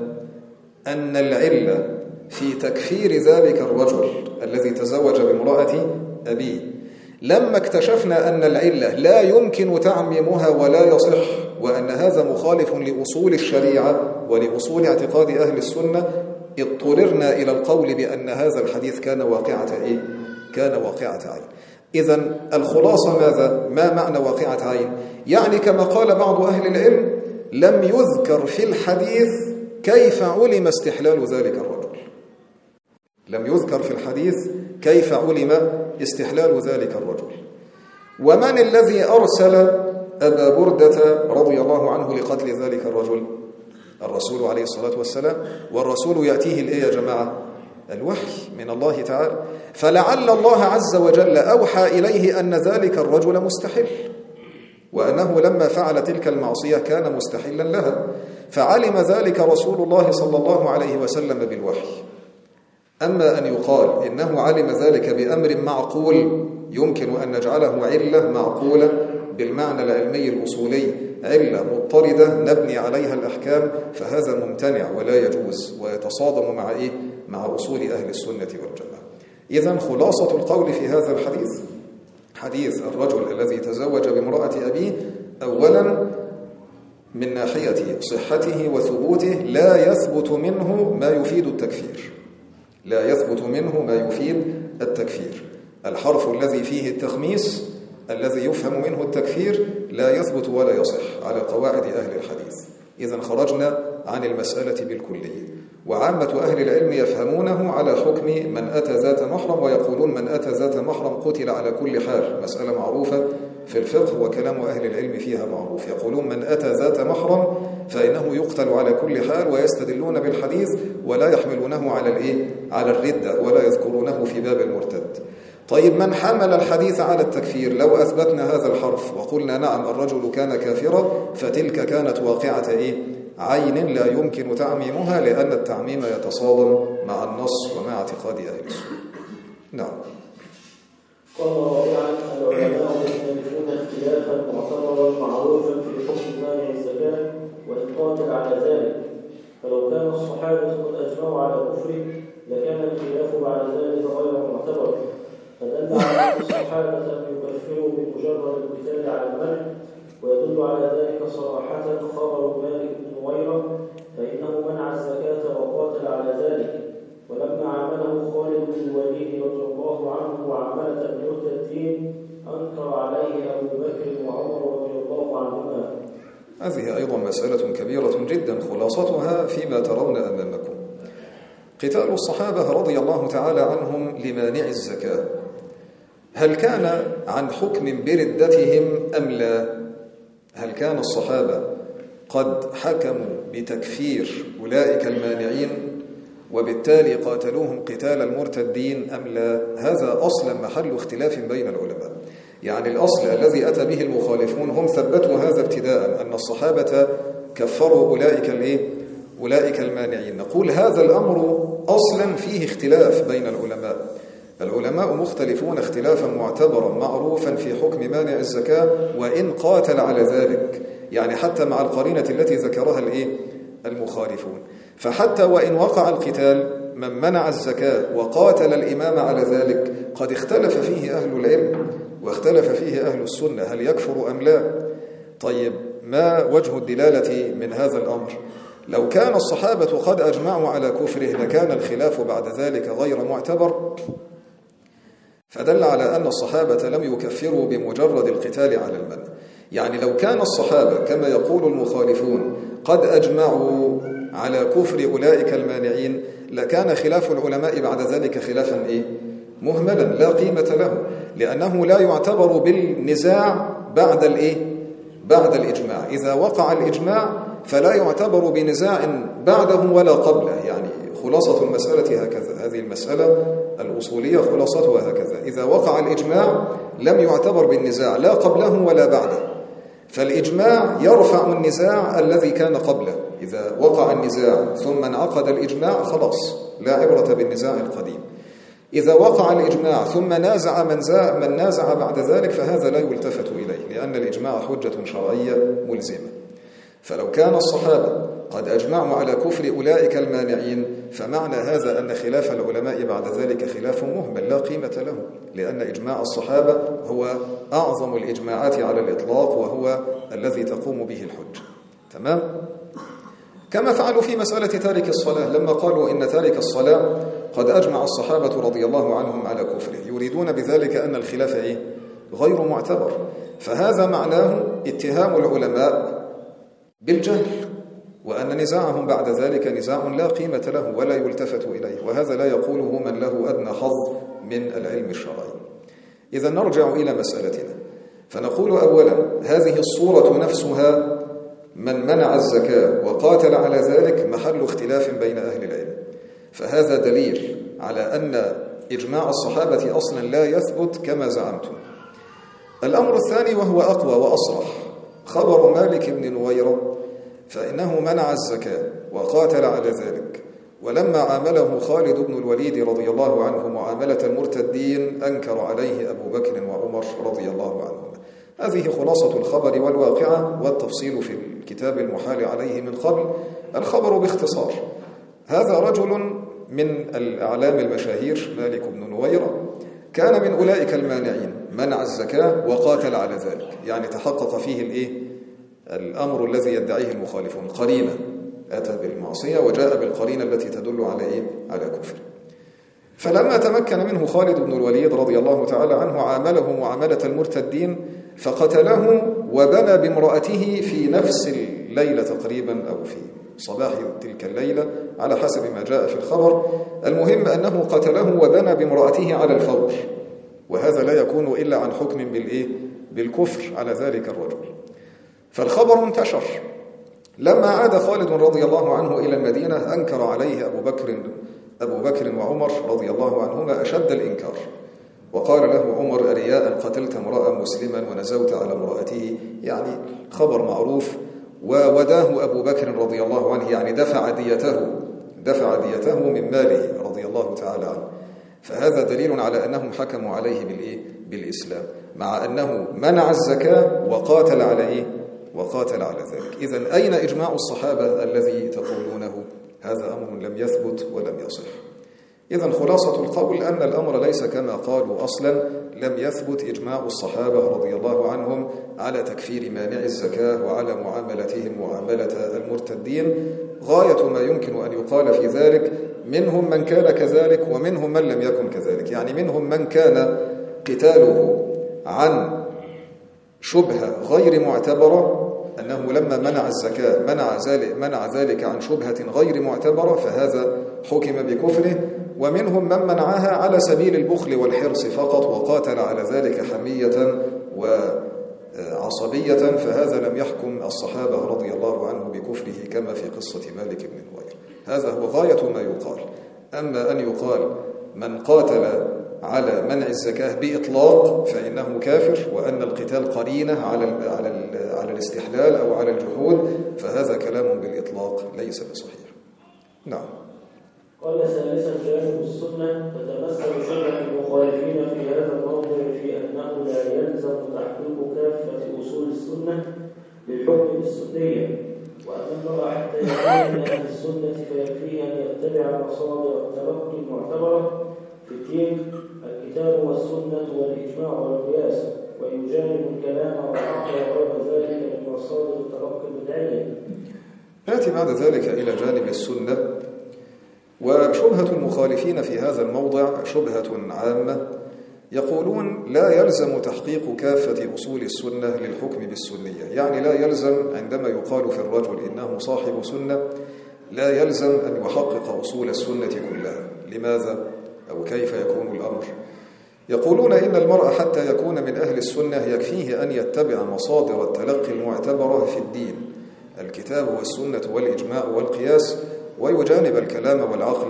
أن العلة في تكفير ذلك الرجل الذي تزوج بامرأة أبيه، لما اكتشفنا أن العلة لا يمكن تعميمها ولا يصح، وأن هذا مخالف لأصول الشريعة ولأصول اعتقاد أهل السنة، اضطررنا إلى القول بأن هذا الحديث كان واقعة إيه؟ كان واقعة عين. إذن الخلاصة ماذا؟ ما معنى واقعة عين؟ يعني كما قال بعض أهل العلم لم يذكر في الحديث كيف علم استحلال ذلك الرجل، لم يذكر في الحديث كيف علم استحلال ذلك الرجل. ومن الذي أرسل أبا بردة رضي الله عنه لقتل ذلك الرجل؟ الرسول عليه الصلاة والسلام، والرسول يأتيه الإيه يا جماعة؟ الوحي من الله تعالى. فلعل الله عز وجل أوحى إليه أن ذلك الرجل مستحل، وأنه لما فعل تلك المعصية كان مستحلا لها، فعلم ذلك رسول الله صلى الله عليه وسلم بالوحي. أما أن يقال إنه علم ذلك بأمر معقول يمكن أن نجعله علة معقولة بالمعنى العلمي الأصولي، علة مضطردة نبني عليها الأحكام، فهذا ممتنع ولا يجوز ويتصادم مع إيه؟ مع أصول أهل السنة والجماعة. إذن خلاصة القول في هذا الحديث، حديث الرجل الذي تزوج بامرأة أبيه، أولا من ناحية صحته وثبوته لا يثبت منه ما يفيد التكفير، لا يثبت منه ما يفيد التكفير. الحرف الذي فيه التخميس الذي يفهم منه التكفير لا يثبت ولا يصح على قواعد أهل الحديث. إذن خرجنا عن المسألة بالكلية. وعامة أهل العلم يفهمونه على حكم من أتى ذات محرم، ويقولون من أتى ذات محرم قتل على كل حال، مسألة معروفة في الفقه وكلام أهل العلم فيها معروف. يقولون من أتى ذات محرم فإنه يقتل على كل حال، ويستدلون بالحديث ولا يحملونه على الإيه؟ على الردة، ولا يذكرونه في باب المرتد. طيب من حمل الحديث على التكفير؟ لو أثبتنا هذا الحرف وقلنا نعم الرجل كان كافرا، فتلك كانت واقعة إيه؟ عين لا يمكن تعميمها، لأن التعميم يتصادم مع النص ومع اعتقاد أهل السنة. نعم. قال رابعا العلماء يختلفون اختلافا معتبرا معروفا في حكم مانع الزكاة وإن قاتل على ذلك، فلو كان الصحابة قد أجمعوا على كفره لكان الخلاف بعد ذلك غير معتبر، فدل على أن الصحابة لم يكفروا بمجرد القتال على المنع، ويدل على ذلك صراحة خبر مالك بن نويرة فإنه منع الزكاة على ذلك. ولما عامله خالد بن الوليد رضي الله عنه وعاملة المرتدين أنكر عليه أبو بكر وعمر رضي الله عنهما. هذه أيضا مسألة كبيرة جدا، خلاصتها فيما ترون أمامكم. قتال الصحابة رضي الله تعالى عنهم لمانع الزكاة، هل كان عن حكم بردتهم أم لا؟ هل كان الصحابة قد حكموا بتكفير أولئك المانعين وبالتالي قاتلوهم قتال المرتدين أم لا؟ هذا أصلا محل اختلاف بين العلماء. يعني الأصل الذي أتى به المخالفون هم ثبتوا هذا ابتداء، أن الصحابة كفروا أولئك الإيه؟ أولئك المانعين. نقول هذا الأمر أصلا فيه اختلاف بين العلماء. العلماء مختلفون اختلافا معتبرا معروفا في حكم مانع الزكاة وإن قاتل على ذلك، يعني حتى مع القرينة التي ذكرها الإيه؟ المخالفون. فحتى وإن وقع القتال من منع الزكاة وقاتل الإمام على ذلك قد اختلف فيه أهل العلم واختلف فيه أهل السنة هل يكفر أم لا. طيب ما وجه الدلالة من هذا الأمر؟ لو كان الصحابة قد أجمعوا على كفره لكان الخلاف بعد ذلك غير معتبر، فدل على أن الصحابة لم يكفروا بمجرد القتال على المنع. يعني لو كان الصحابة كما يقول المخالفون قد أجمعوا على كفر أولئك المانعين لكان خلاف العلماء بعد ذلك خلافا إيه؟ مهملا لا قيمة له، لأنه لا يعتبر بالنزاع بعد الإيه؟ بعد الإجماع. إذا وقع الإجماع فلا يعتبر بنزاع بعده ولا قبله. يعني خلاصة المسألة هكذا، هذه المسألة الأصولية خلاصتها هكذا: إذا وقع الإجماع لم يعتبر بالنزاع لا قبله ولا بعده، فالإجماع يرفع النزاع الذي كان قبله. إذا وقع النزاع ثم انعقد الإجماع خلاص لا عبرة بالنزاع القديم. إذا وقع الإجماع ثم نازع من, من نازع بعد ذلك فهذا لا يلتفت إليه، لأن الإجماع حجة شرعية ملزمة. فلو كان الصحابة قد أجمعوا على كفر أولئك المانعين فمعنى هذا أن خلاف العلماء بعد ذلك خلاف مهمل لا قيمة له، لأن إجماع الصحابة هو أعظم الإجماعات على الإطلاق وهو الذي تقوم به الحجة. تمام؟ كما فعلوا في مسألة تارك الصلاة لما قالوا إن تارك الصلاة قد أجمع الصحابة رضي الله عنهم على كفره، يريدون بذلك أن الخلاف إيه؟ غير معتبر. فهذا معناه اتهام العلماء بالجهل، وأن نزاعهم بعد ذلك نزاع لا قيمة له ولا يلتفت إليه، وهذا لا يقوله من له أدنى حظ من العلم الشرعي. إذا نرجع إلى مسألتنا فنقول أولا هذه الصورة نفسها من منع الزكاة وقاتل على ذلك محل اختلاف بين أهل العلم، فهذا دليل على أن إجماع الصحابة أصلا لا يثبت كما زعمتم. الأمر الثاني وهو أقوى وأصرح خبر مالك بن نويرة، فإنه منع الزكاة وقاتل على ذلك، ولما عامله خالد بن الوليد رضي الله عنه معاملة المرتدين أنكر عليه أبو بكر وعمر رضي الله عنهما. هذه خلاصة الخبر والواقعة، والتفصيل في الكتاب المحال عليه من قبل. الخبر باختصار: هذا رجل من الأعلام المشاهير مالك بن نويرة كان من أولئك المانعين، منع الزكاة وقاتل على ذلك، يعني تحقق فيه الإيه؟ الأمر الذي يدعيه المخالفون، قرينة، أتى بالمعصية وجاء بالقرينة التي تدل على إيه؟ على كفر. فلما تمكن منه خالد بن الوليد رضي الله تعالى عنه عامله معاملة المرتدين فقتله وبنى بامرأته في نفس الليلة تقريبا أو في صباح تلك الليلة على حسب ما جاء في الخبر. المهم أنه قتله وبنى بامرأته على الفور، وهذا لا يكون إلا عن حكم بالإيه؟ بالكفر على ذلك الرجل. فالخبر انتشر. لما عاد خالد رضي الله عنه إلى المدينة أنكر عليه أبو بكر أبو بكر وعمر رضي الله عنهما أشد الإنكار، وقال له عمر: أرياء قتلت امرأ مسلما ونزوت على امرأته، يعني خبر معروف. ووداه أبو بكر رضي الله عنه، يعني دفع ديته دفع ديته من ماله رضي الله تعالى عنه. فهذا دليل على أنهم حكموا عليه بالإيه؟ بالإسلام، مع أنه منع الزكاة وقاتل على إيه؟ وقاتل على ذلك. إذن أين إجماع الصحابة الذي تقولونه؟ هذا أمر لم يثبت ولم يصح. إذن خلاصة القول أن الأمر ليس كما قالوا أصلا، لم يثبت إجماع الصحابة رضي الله عنهم على تكفير مانع الزكاة وعلى معاملتهم معاملة المرتدين. غاية ما يمكن أن يقال في ذلك منهم من كان كذلك ومنهم من لم يكن كذلك، يعني منهم من كان قتاله عن شبهة غير معتبرة، أنه لما منع الزكاة منع ذلك, منع ذلك عن شبهة غير معتبرة فهذا حكم بكفره، ومنهم من منعها على سبيل البخل والحرص فقط وقاتل على ذلك حمية وعصبية، فهذا لم يحكم الصحابة رضي الله عنه بكفره كما في قصة مالك بن نوير. هذا هو غاية ما يقال. أما أن يقال من قاتل على منع الزكاة بإطلاق فإنه كافر، وأن القتال قرينة على على على الاستحلال أو على الجحود، فهذا كلام بالإطلاق ليس بصحيح. نعم. قال ثالثا جانب السنة تتمثل شبهة المخالفين في هذا الموضع في أنه لا يلزم تحقيق كافة أصول السنة للحكم بالسنية، وأن المرء حتى يكون من أهل السنة فيكفيه أن يتبع مصادر التلقي المعتبرة في الدين الكتاب والسنة والإجماع والقياس، ويجانب الكلام والعقل وغير ذلك من مصادر التلقي البدعية. نأتي بعد ذلك إلى جانب السنة. وشبهة المخالفين في هذا الموضع شبهة عامة، يقولون لا يلزم تحقيق كافة أصول السنة للحكم بالسنية، يعني لا يلزم عندما يقال في الرجل إنه صاحب سنة لا يلزم أن يحقق أصول السنة كلها. لماذا أو كيف يكون الأمر؟ يقولون إن المرء حتى يكون من أهل السنة يكفيه أن يتبع مصادر التلقي المعتبرة في الدين الكتاب والسنة والإجماع والقياس، ويجانب الكلام والعقل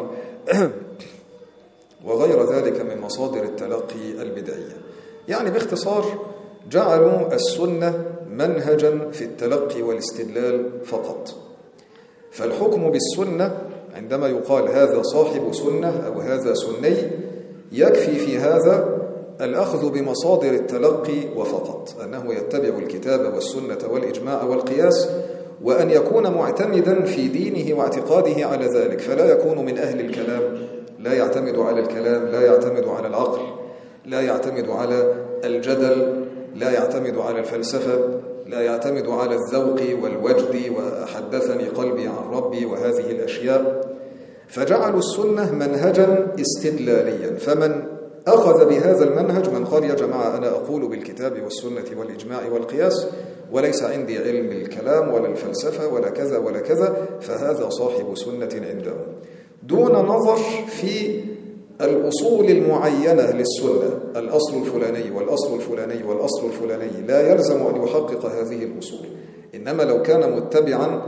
وغير ذلك من مصادر التلقي البدعية. يعني باختصار جعلوا السنة منهجا في التلقي والاستدلال فقط. فالحكم بالسنة عندما يقال هذا صاحب سنة أو هذا سني يكفي في هذا الأخذ بمصادر التلقي وفقط، أنه يتبع الكتاب والسنة والإجماع والقياس، وأن يكون معتمدا في دينه واعتقاده على ذلك، فلا يكون من أهل الكلام، لا يعتمد على الكلام، لا يعتمد على العقل، لا يعتمد على الجدل، لا يعتمد على الفلسفة، لا يعتمد على الذوق والوجد وحدثني قلبي عن ربي وهذه الأشياء. فجعلوا السنة منهجا استدلاليا، فمن أخذ بهذا المنهج من قال يا جماعة أنا أقول بالكتاب والسنة والإجماع والقياس وليس عندي علم الكلام ولا الفلسفة ولا كذا ولا كذا، فهذا صاحب سنة عندهم، دون نظر في الأصول المعينة للسنة، الأصل الفلاني والأصل الفلاني والأصل الفلاني، لا يلزم أن يحقق هذه الأصول. إنما لو كان متبعا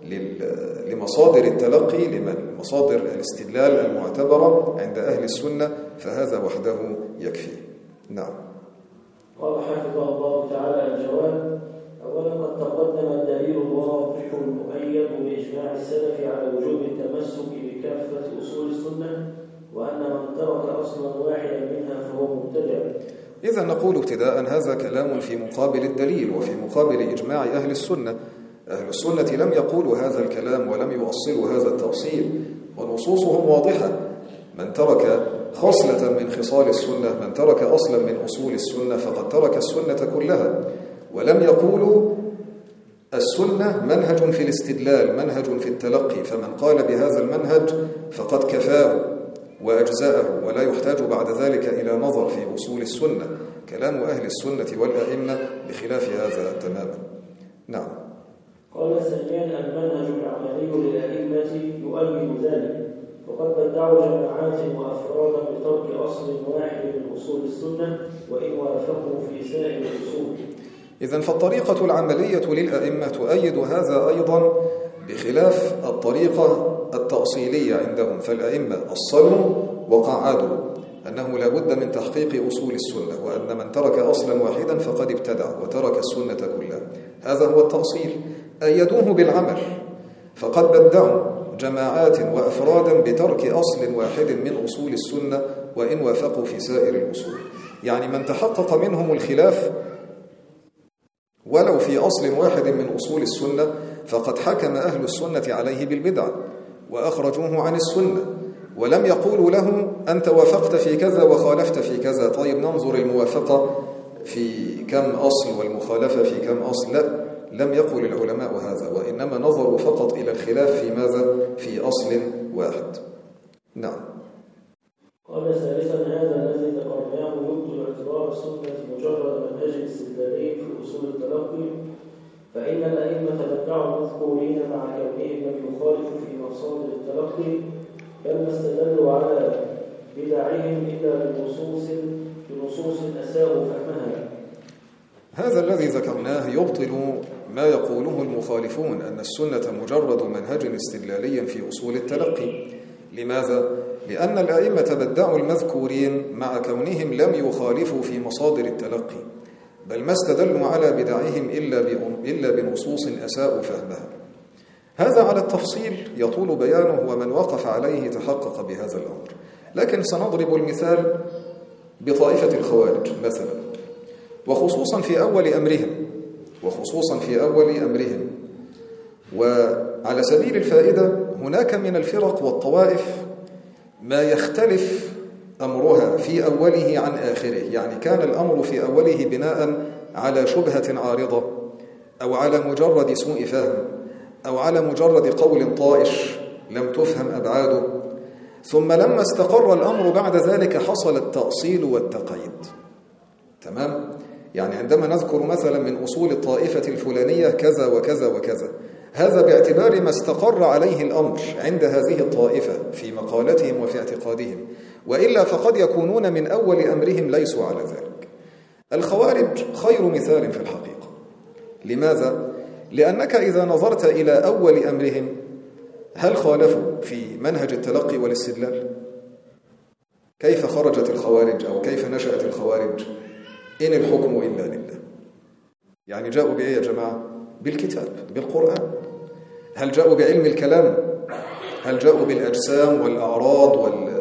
لمصادر التلقي لمصادر الاستدلال المعتبرة عند أهل السنة فهذا وحده يكفي. نعم. قال حفظه الله تعالى الجواب: أولا قد تقدم الدليل الواضح المؤيد بإجماع السلف على وجوب التمسك بكافة أصول السنة، وأن من ترك أصلا واحدا منها فهو مبتدع. إذا نقول ابتداء هذا كلام في مقابل الدليل وفي مقابل إجماع أهل السنة. أهل السنة لم يقولوا هذا الكلام ولم يؤصلوا هذا التأصيل، ونصوصهم واضحة. من ترك خصلة من خصال السنة، من ترك أصلا من أصول السنة فقد ترك السنة كلها. ولم يقولوا السنة منهج في الاستدلال، منهج في التلقي، فمن قال بهذا المنهج فقد كفاه وأجزاءه ولا يحتاج بعد ذلك إلى نظر في أصول السنة. كلام أهل السنة والأئمة بخلاف هذا تماما. نعم. قال ثانيا المنهج العملي للأئمة يؤيد ذلك، وقد بدعوا جماعات وأفرادا بترك أصل واحد من أصول السنة وإن وافقوا في سائر الأصول. إذن فالطريقة العملية للأئمة تؤيد هذا أيضا بخلاف الطريقة التأصيلية عندهم. فالأئمة أصلوا وقعدوا أنه لا بد من تحقيق أصول السنة، وأن من ترك أصلا واحدا فقد ابتدع وترك السنة كلها. هذا هو التأصيل. أيدوه بالعمل، فقد بدعوا جماعات وأفرادا بترك أصل واحد من أصول السنة وإن وافقوا في سائر الأصول. يعني من تحقق منهم الخلاف ولو في أصل واحد من أصول السنة فقد حكم أهل السنة عليه بالبدعة وأخرجوه عن السنة ولم يقولوا له أنت وافقت في كذا وخالفت في كذا، طيب ننظر الموافقة في كم أصل والمخالفة في كم أصل. لا، لم يقل العلماء هذا، وإنما نظروا فقط إلى الخلاف في ماذا؟ في أصل واحد. نعم. قال ثالثا هذا الذي ذكرناه يبطل اعتبار السنة مجرد منهج استدلالي في أصول التلقي، فإن الأئمة بدعوا المذكورين مع كونهم لم يخالفوا في مصادر التلقي، بل استدلوا على بدعهم إلا بنصوص بنصوص أساءوا فهمها. هذا الذي ذكرناه يبطل ما يقوله المخالفون أن السنة مجرد منهج استدلالي في أصول التلقي. لماذا؟ لأن الأئمة بدعوا المذكورين مع كونهم لم يخالفوا في مصادر التلقي، بل ما استدلوا على بدعهم إلا بنصوص أساءوا فهمها. هذا على التفصيل يطول بيانه، ومن وقف عليه تحقق بهذا الأمر. لكن سنضرب المثال بطائفة الخوارج مثلا، وخصوصا في أول أمرهم وخصوصا في أول أمرهم وعلى سبيل الفائدة، هناك من الفرق والطوائف ما يختلف أمرها في أوله عن آخره. يعني كان الأمر في أوله بناء على شبهة عارضة، أو على مجرد سوء فهم، أو على مجرد قول طائش لم تفهم أبعاده، ثم لما استقر الأمر بعد ذلك حصل التأصيل والتقييد. تمام؟ يعني عندما نذكر مثلا من أصول الطائفة الفلانية كذا وكذا وكذا، هذا باعتبار ما استقر عليه الأمر عند هذه الطائفة في مقالتهم وفي اعتقادهم، وإلا فقد يكونون من أول أمرهم ليسوا على ذلك. الخوارج خير مثال في الحقيقة. لماذا؟ لأنك إذا نظرت إلى أول أمرهم، هل خالفوا في منهج التلقي والاستدلال؟ كيف خرجت الخوارج أو كيف نشأت الخوارج؟ إن الحكم إلا لله. يعني جاءوا بإيه يا جماعة؟ بالكتاب، بالقرآن. هل جاءوا بعلم الكلام؟ هل جاءوا بالأجسام والأعراض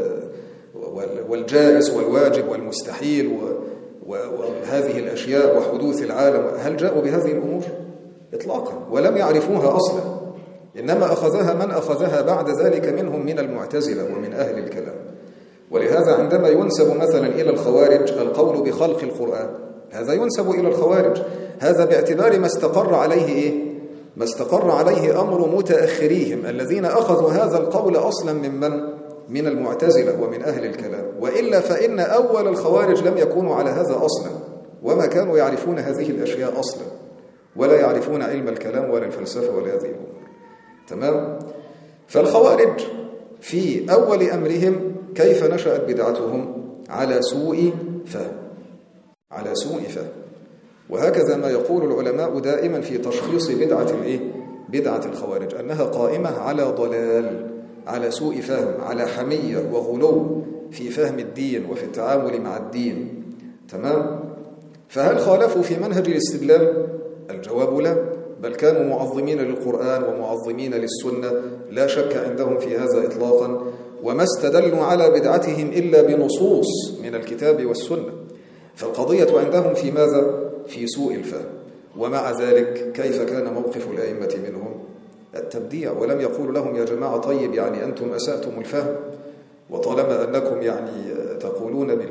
والجائز والواجب والمستحيل وهذه الأشياء وحدوث العالم؟ هل جاءوا بهذه الأمور؟ إطلاقا، ولم يعرفوها أصلا، إنما أخذها من أخذها بعد ذلك منهم من المعتزلة ومن أهل الكلام. ولهذا عندما ينسب مثلا إلى الخوارج القول بخلق القرآن، هذا ينسب إلى الخوارج، هذا باعتبار ما استقر عليه إيه؟ ما استقر عليه أمر متأخريهم الذين أخذوا هذا القول أصلا ممن من المعتزلة ومن أهل الكلام. وإلا فإن أول الخوارج لم يكونوا على هذا أصلا، وما كانوا يعرفون هذه الأشياء أصلا، ولا يعرفون علم الكلام ولا الفلسفة ولا هذه الأمور. تمام؟ فالخوارج في أول أمرهم كيف نشأت بدعتهم؟ على سوء فهم على سوء فهم وهكذا ما يقول العلماء دائما في تشخيص بدعة الإيه؟ بدعة الخوارج، أنها قائمة على ضلال، على سوء فهم، على حمية وغلو في فهم الدين وفي التعامل مع الدين. تمام؟ فهل خالفوا في منهج الاستدلال؟ الجواب لا، بل كانوا معظمين للقرآن ومعظمين للسنة، لا شك عندهم في هذا إطلاقا، وما استدلوا على بدعتهم إلا بنصوص من الكتاب والسنة. فالقضية عندهم في ماذا؟ في سوء الفهم. ومع ذلك كيف كان موقف الأئمة منهم؟ التبديع، ولم يقولوا لهم يا جماعة طيب يعني أنتم أسأتم الفهم، وطالما أنكم يعني تقولون بال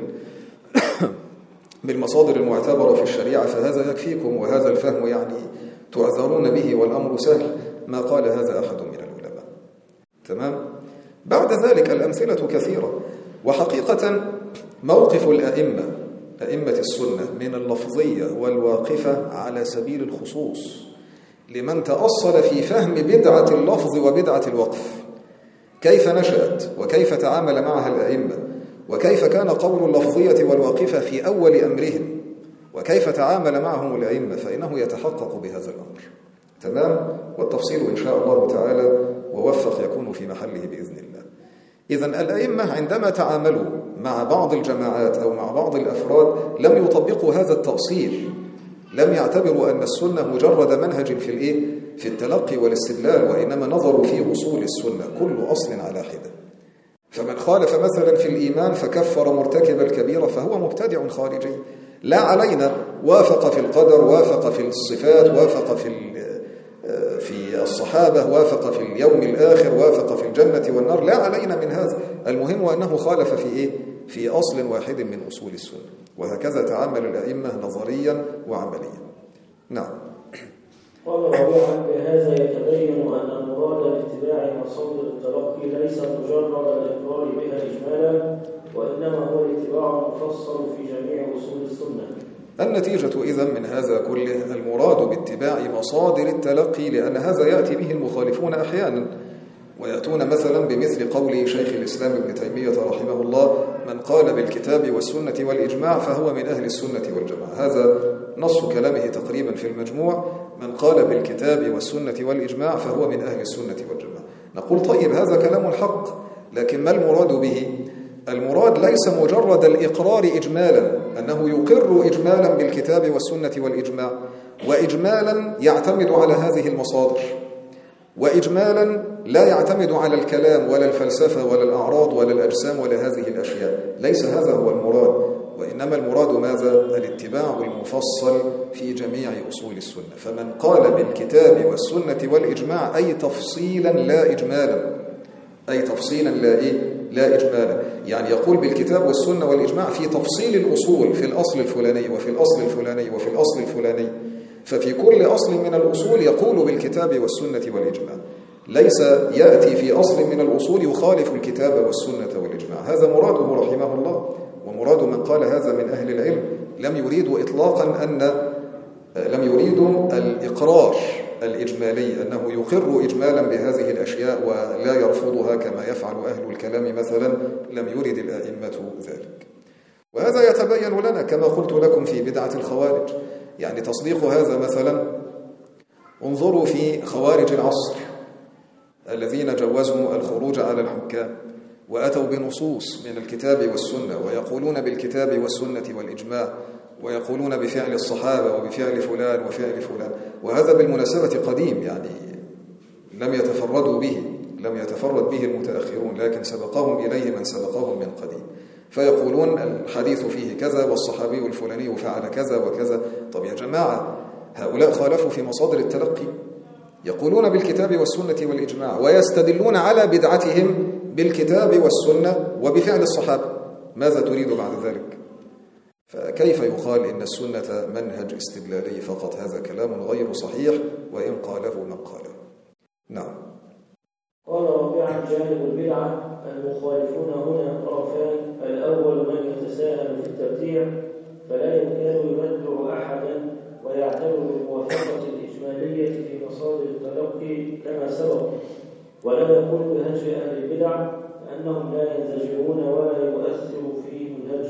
بالمصادر المعتبرة في الشريعة فهذا يكفيكم، وهذا الفهم يعني تعذرون به والأمر سهل. ما قال هذا أحد من العلماء. تمام؟ بعد ذلك الأمثلة كثيرة. وحقيقة موقف الأئمة أئمة السنة من اللفظية والواقفة على سبيل الخصوص لمن تأصل في فهم بدعة اللفظ وبدعة الوقف، كيف نشأت وكيف تعامل معها الأئمة، وكيف كان قول اللفظية والواقفة في أول أمرهم، وكيف تعامل معهم الأئمة، فإنه يتحقق بهذا الأمر. تمام؟ والتفصيل إن شاء الله تعالى ووفق يكون في محله بإذن الله. إذن الأئمة عندما تعاملوا مع بعض الجماعات أو مع بعض الأفراد لم يطبقوا هذا التأصيل، لم يعتبروا أن السنة مجرد منهج في الإيه؟ في التلقي والاستدلال، وإنما نظروا في أصول السنة كل أصل على حدة. فمن خالف مثلا في الإيمان فكفر مرتكب الكبيرة فهو مبتدع خارجي. لا علينا، وافق في القدر، وافق في الصفات، وافق في في الصحابة، وافق في اليوم الآخر، وافق في الجنة والنار، لا علينا من هذا. المهم أنه خالف في إيه؟ في أصل واحد من أصول السنة. وهكذا تعامل الأئمة نظريا وعمليا. نعم. قال رابعا: بهذا يتبين أن المراد باتباع مصادر التلقي ليس مجرد الإقرار بها إجمالا، وإنما هو الاتباع المفصل في جميع أصول السنة. النتيجة إذن من هذا كله المراد باتباع مصادر التلقي، لأن هذا يأتي به المخالفون أحيانا، ويأتون مثلا بمثل قول شيخ الإسلام ابن تيمية رحمه الله: من قال بالكتاب والسنة والإجماع فهو من أهل السنة والجماعة. هذا نص كلامه تقريبا في المجموع: من قال بالكتاب والسنة والإجماع فهو من أهل السنة والجماعة. نقول طيب هذا كلام حق، لكن ما المراد به؟ المراد ليس مجرد الإقرار إجمالا، أنه يقر إجمالا بالكتاب والسنة والإجماع، وإجمالا يعتمد على هذه المصادر، وإجمالا لا يعتمد على الكلام ولا الفلسفة ولا الأعراض ولا الأجسام ولا هذه الأشياء. ليس هذا هو المراد، وإنما المراد ماذا؟ الاتباع المفصل في جميع أصول السنة. فمن قال بالكتاب والسنة والإجماع أي تفصيلا لا إجمالا، أي تفصيلا لا إيه؟ لا إجمالا. يعني يقول بالكتاب والسنة والإجماع في تفصيل الأصول، في الأصل الفلاني وفي الأصل الفلاني وفي الأصل الفلاني، ففي كل أصل من الأصول يقول بالكتاب والسنة والإجماع، ليس يأتي في أصل من الأصول يخالف الكتاب والسنة والإجماع. هذا مراده رحمه الله، ومراد من قال هذا من أهل العلم. لم يريدوا إطلاقا أن لم يريدوا الإقرار الإجمالي، أنه يقر إجمالا بهذه الأشياء ولا يرفضها كما يفعل أهل الكلام مثلا. لم يرد الأئمة ذلك. وهذا يتبين لنا كما قلت لكم في بدعة الخوارج. يعني تصديق هذا مثلا، انظروا في خوارج العصر الذين جوزوا الخروج على الحكام وأتوا بنصوص من الكتاب والسنة، ويقولون بالكتاب والسنة والإجماع، ويقولون بفعل الصحابة وبفعل فلان وفعل فلان. وهذا بالمناسبة قديم، يعني لم يتفردوا به، لم يتفرد به المتأخرون، لكن سبقهم إليه من سبقهم من قديم. فيقولون الحديث فيه كذا، والصحابي الفلاني فعل كذا وكذا. طب يا جماعة، هؤلاء خالفوا في مصادر التلقي، يقولون بالكتاب والسنة والإجماع، ويستدلون على بدعتهم بالكتاب والسنة وبفعل الصحابة. ماذا تريد بعد ذلك؟ فكيف يقال إن السنة منهج استدلالي فقط؟ هذا كلام غير صحيح، وإن قاله من قاله. نعم. قال رابعا: جانب البدعة. المخالفون هنا طرفان: الأول من يتساهل في التبديع فلا يكاد يبدع أحدا، ويعتبر بالموافقة الإجمالية في مصادر التلقي كما سبق، ولا يقول بهجر أهل البدع أنهم لا ينزجرون ولا يؤثر فيهم الهجر.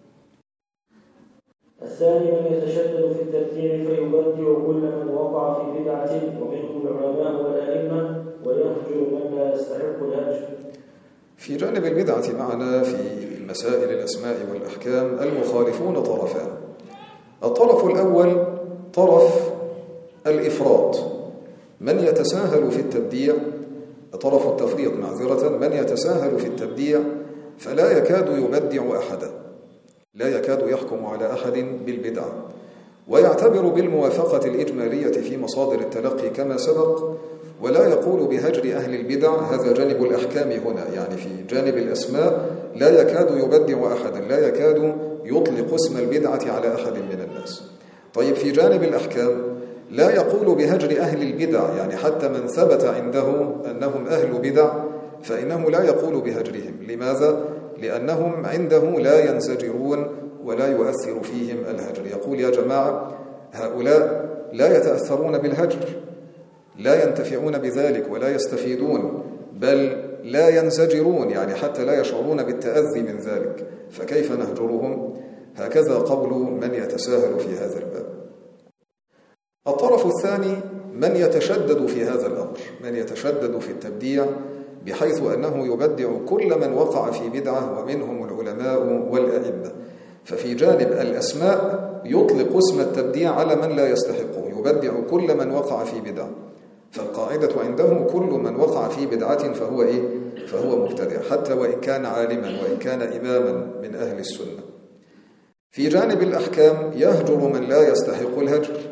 الثاني من يتشدد في التبديع فيبدع كل من وقع في بدعة، ومنهم العلماء والأئمة، ويهجر من لا يستحق الهجر. في جانب البدعة معنا في مسائل الأسماء والأحكام المخالفون طرفان. الطرف الأول طرف الإفراط، من يتساهل في التبديع، طرف التفريط معذرة، من يتساهل في التبديع فلا يكاد يبدع أحدا، لا يكاد يحكم على أحد بالبدعة، ويعتبر بالموافقة الإجمالية في مصادر التلقي كما سبق، ولا يقول بهجر أهل البدع. هذا جانب الأحكام هنا، يعني في جانب الأسماء لا يكاد يبدع أحدا، لا يكاد يطلق اسم البدعة على أحد من الناس. طيب في جانب الأحكام لا يقول بهجر أهل البدع، يعني حتى من ثبت عنده أنهم أهل بدع فإنه لا يقول بهجرهم. لماذا؟ لأنهم عنده لا ينزجرون ولا يؤثر فيهم الهجر. يقول يا جماعة، هؤلاء لا يتأثرون بالهجر، لا ينتفعون بذلك ولا يستفيدون، بل لا ينزجرون، يعني حتى لا يشعرون بالتأذي من ذلك، فكيف نهجرهم؟ هكذا قول من يتساهل في هذا الباب. الطرف الثاني من يتشدد في هذا الأمر، من يتشدد في التبديع بحيث أنه يبدع كل من وقع في بدعة، ومنهم العلماء والأئمة. ففي جانب الأسماء يطلق اسم التبديع على من لا يستحقه، يبدع كل من وقع في بدعة. فالقاعدة عنده كل من وقع في بدعة فهو إيه؟ فهو مبتدع، حتى وإن كان عالما وإن كان إماما من أهل السنة. في جانب الأحكام يهجر من لا يستحق الهجر،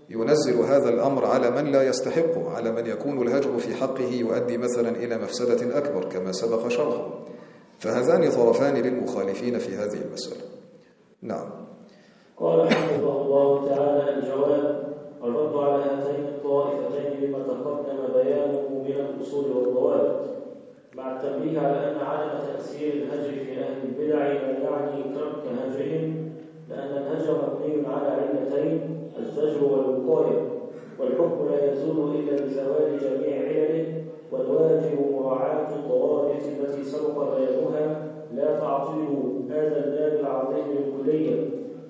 ينزل هذا الأمر على من لا يستحقه، على من يكون الهجر في حقه يؤدي مثلا إلى مفسدة أكبر كما سبق شرحه. فهذان طرفان للمخالفين في هذه المسألة. نعم. قال حفظه الله تعالى: الجواب: الرد على هاتين الطائفتين بما تقدم بيانه من الأصول والضوابط، مع التنبيه على أن عدم تأثير الهجر في أهل البدع لا يعني ترك هجرهم، لأن الهجر مبني على علتين: الزجر والوقاية، والحكم لا يزول إلا بزوال جميع علله، والواجب مراعاة الضوابط التي سبق بيانها لا تعطيل هذا الباب العظيم الكلية.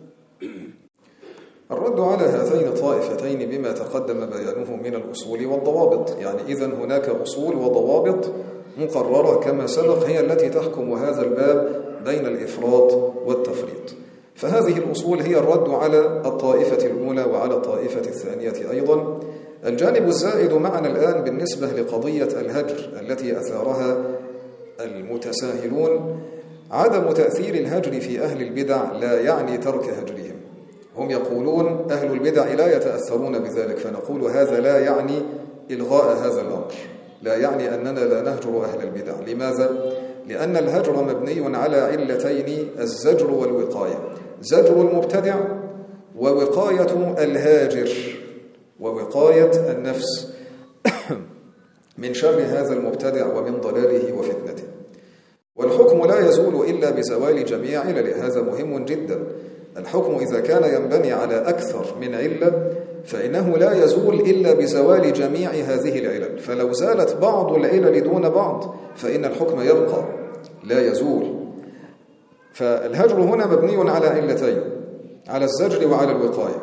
الرد على هاتين الطائفتين بما تقدم بيانه من الأصول والضوابط، يعني إذن هناك أصول وضوابط مقررة كما سبق هي التي تحكم هذا الباب بين الإفراط والتفريط. فهذه الأصول هي الرد على الطائفة الأولى وعلى الطائفة الثانية أيضا. الجانب الزائد معنا الآن بالنسبة لقضية الهجر التي أثارها المتساهلون: عدم تأثير الهجر في أهل البدع لا يعني ترك هجرهم. هم يقولون أهل البدع لا يتأثرون بذلك، فنقول هذا لا يعني إلغاء هذا الأمر، لا يعني أننا لا نهجر أهل البدع. لماذا؟ لأن الهجر مبني على علتين: الزجر والوقاية، زجر المبتدع ووقاية الهاجر، ووقاية النفس من شر هذا المبتدع ومن ضلاله وفتنته. والحكم لا يزول إلا بزوال جميع علله، هذا مهم جدا. الحكم إذا كان ينبني على أكثر من علة فإنه لا يزول إلا بزوال جميع هذه العلل، فلو زالت بعض العلل دون بعض فإن الحكم يبقى لا يزول. فالهجر هنا مبني على علتين: على الزجر وعلى الوقاية.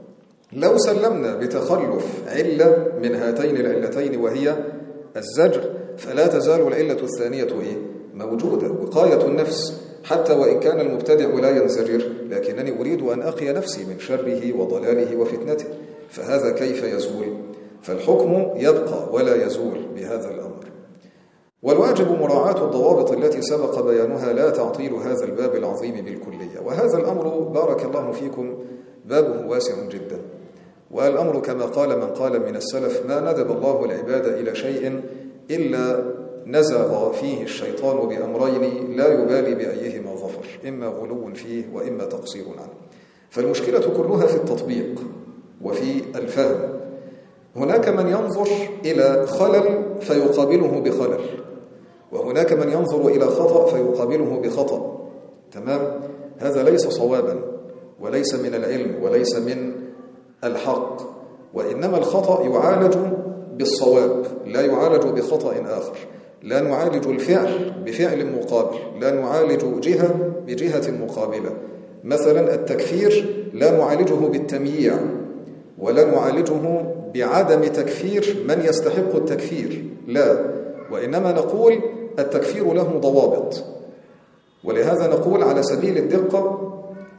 لو سلمنا بتخلف علة من هاتين العلتين وهي الزجر فلا تزال العلة الثانية إيه؟ موجودة، وقاية النفس، حتى وإن كان المبتدع لا ينزجر لكنني أريد أن أقي نفسي من شره وضلاله وفتنته، فهذا كيف يزول؟ فالحكم يبقى ولا يزول بهذا الأمر. والواجب مراعاة الضوابط التي سبق بيانها لا تعطيل هذا الباب العظيم بالكلية. وهذا الأمر بارك الله فيكم بابه واسع جدا، والأمر كما قال من قال من السلف: ما ندب الله العباد إلى شيء إلا نزغ فيه الشيطان بأمرين لا يبالي بأيهما ظفر، إما غلو فيه وإما تقصير عنه. فالمشكلة كلها في التطبيق وفي الفهم. هناك من ينظر إلى خلل فيقابله بخلل، وهناك من ينظر إلى خطأ فيقابله بخطأ. تمام؟ هذا ليس صوابا وليس من العلم وليس من الحق، وإنما الخطأ يعالج بالصواب لا يعالج بخطأ آخر. لا نعالج الفعل بفعل مقابل، لا نعالج جهة بجهة مقابلة. مثلا التكفير لا نعالجه بالتمييع، ولا نعالجه بعدم تكفير من يستحق التكفير، لا، وإنما نقول التكفير له ضوابط. ولهذا نقول على سبيل الدقة: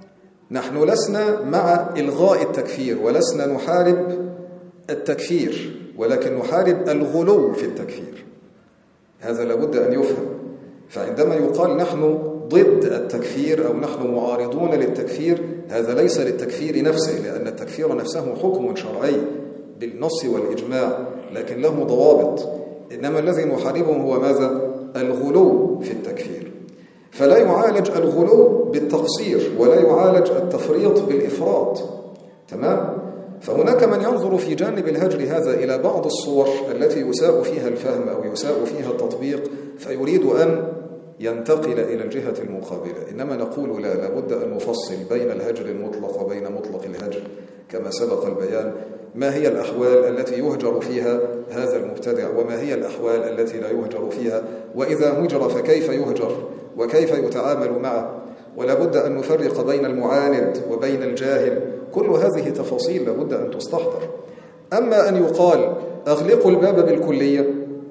نحن لسنا مع إلغاء التكفير ولسنا نحارب التكفير، ولكن نحارب الغلو في التكفير. هذا لابد أن يفهم. فعندما يقال نحن ضد التكفير أو نحن معارضون للتكفير، هذا ليس للتكفير نفسه، لأن التكفير نفسه حكم شرعي بالنص والإجماع، لكن له ضوابط. إنما الذي نحاربه هو ماذا؟ الغلو في التكفير. فلا يعالج الغلو بالتقصير ولا يعالج التفريط بالإفراط. تمام؟ فهناك من ينظر في جانب الهجر هذا إلى بعض الصور التي يساء فيها الفهم أو يساء فيها التطبيق، فيريد أن ينتقل إلى الجهة المقابلة. إنما نقول لا، لابد أن نفصل بين الهجر المطلق وبين مطلق الهجر كما سبق البيان. ما هي الأحوال التي يهجر فيها هذا المبتدع، وما هي الأحوال التي لا يهجر فيها، وإذا هجر فكيف يهجر وكيف يتعامل معه، ولابد أن نفرق بين المعاند وبين الجاهل. كل هذه تفاصيل لابد أن تستحضر. أما أن يقال أغلقوا الباب بالكلية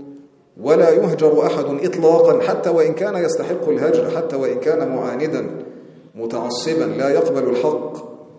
ولا يهجر أحد إطلاقا حتى وإن كان يستحق الهجر، حتى وإن كان معاندا متعصبا لا يقبل الحق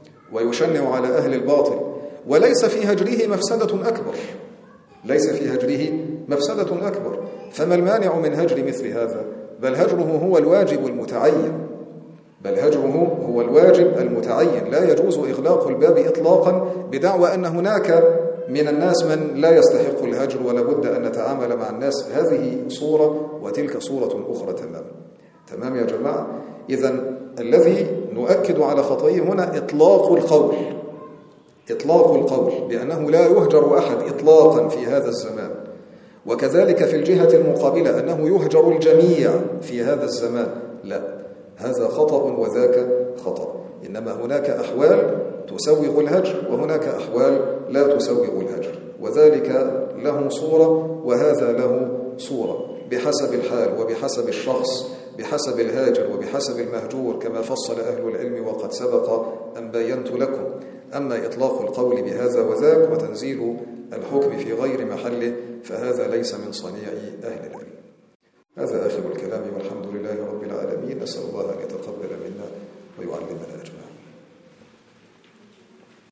ويشنع على أهل الباطل، وليس في هجره مفسدة أكبر، ليس في هجره مفسدة أكبر، فما المانع من هجر مثل هذا؟ بل هجره هو الواجب المتعين، بل هجره هو هو الواجب المتعين. لا يجوز إغلاق الباب إطلاقا بدعوى أن هناك من الناس من لا يستحق الهجر ولا بد أن نتعامل مع الناس. هذه صورة وتلك صورة أخرى تماما. تمام يا جماعة؟ إذن الذي نؤكد على خطئه هنا إطلاق القول، إطلاق القول بأنه لا يهجر أحد إطلاقا في هذا الزمان، وكذلك في الجهة المقابلة أنه يهجر الجميع في هذا الزمان. لا، هذا خطأ وذاك خطأ. إنما هناك أحوال تسوغ الهجر وهناك أحوال لا تسوغ الهجر، وذلك له صورة وهذا له صورة بحسب الحال وبحسب الشخص، بحسب الهاجر وبحسب المهجور كما فصل أهل العلم وقد سبق أن بينت لكم. أما إطلاق القول بهذا وذاك وتنزيل الحكم في غير محله فهذا ليس من صنيع أهل العلم. هذا آخر الكلام والحمد لله رب العالمين. أسأل الله أن يتقبل منا ويعلمنا أجمعين.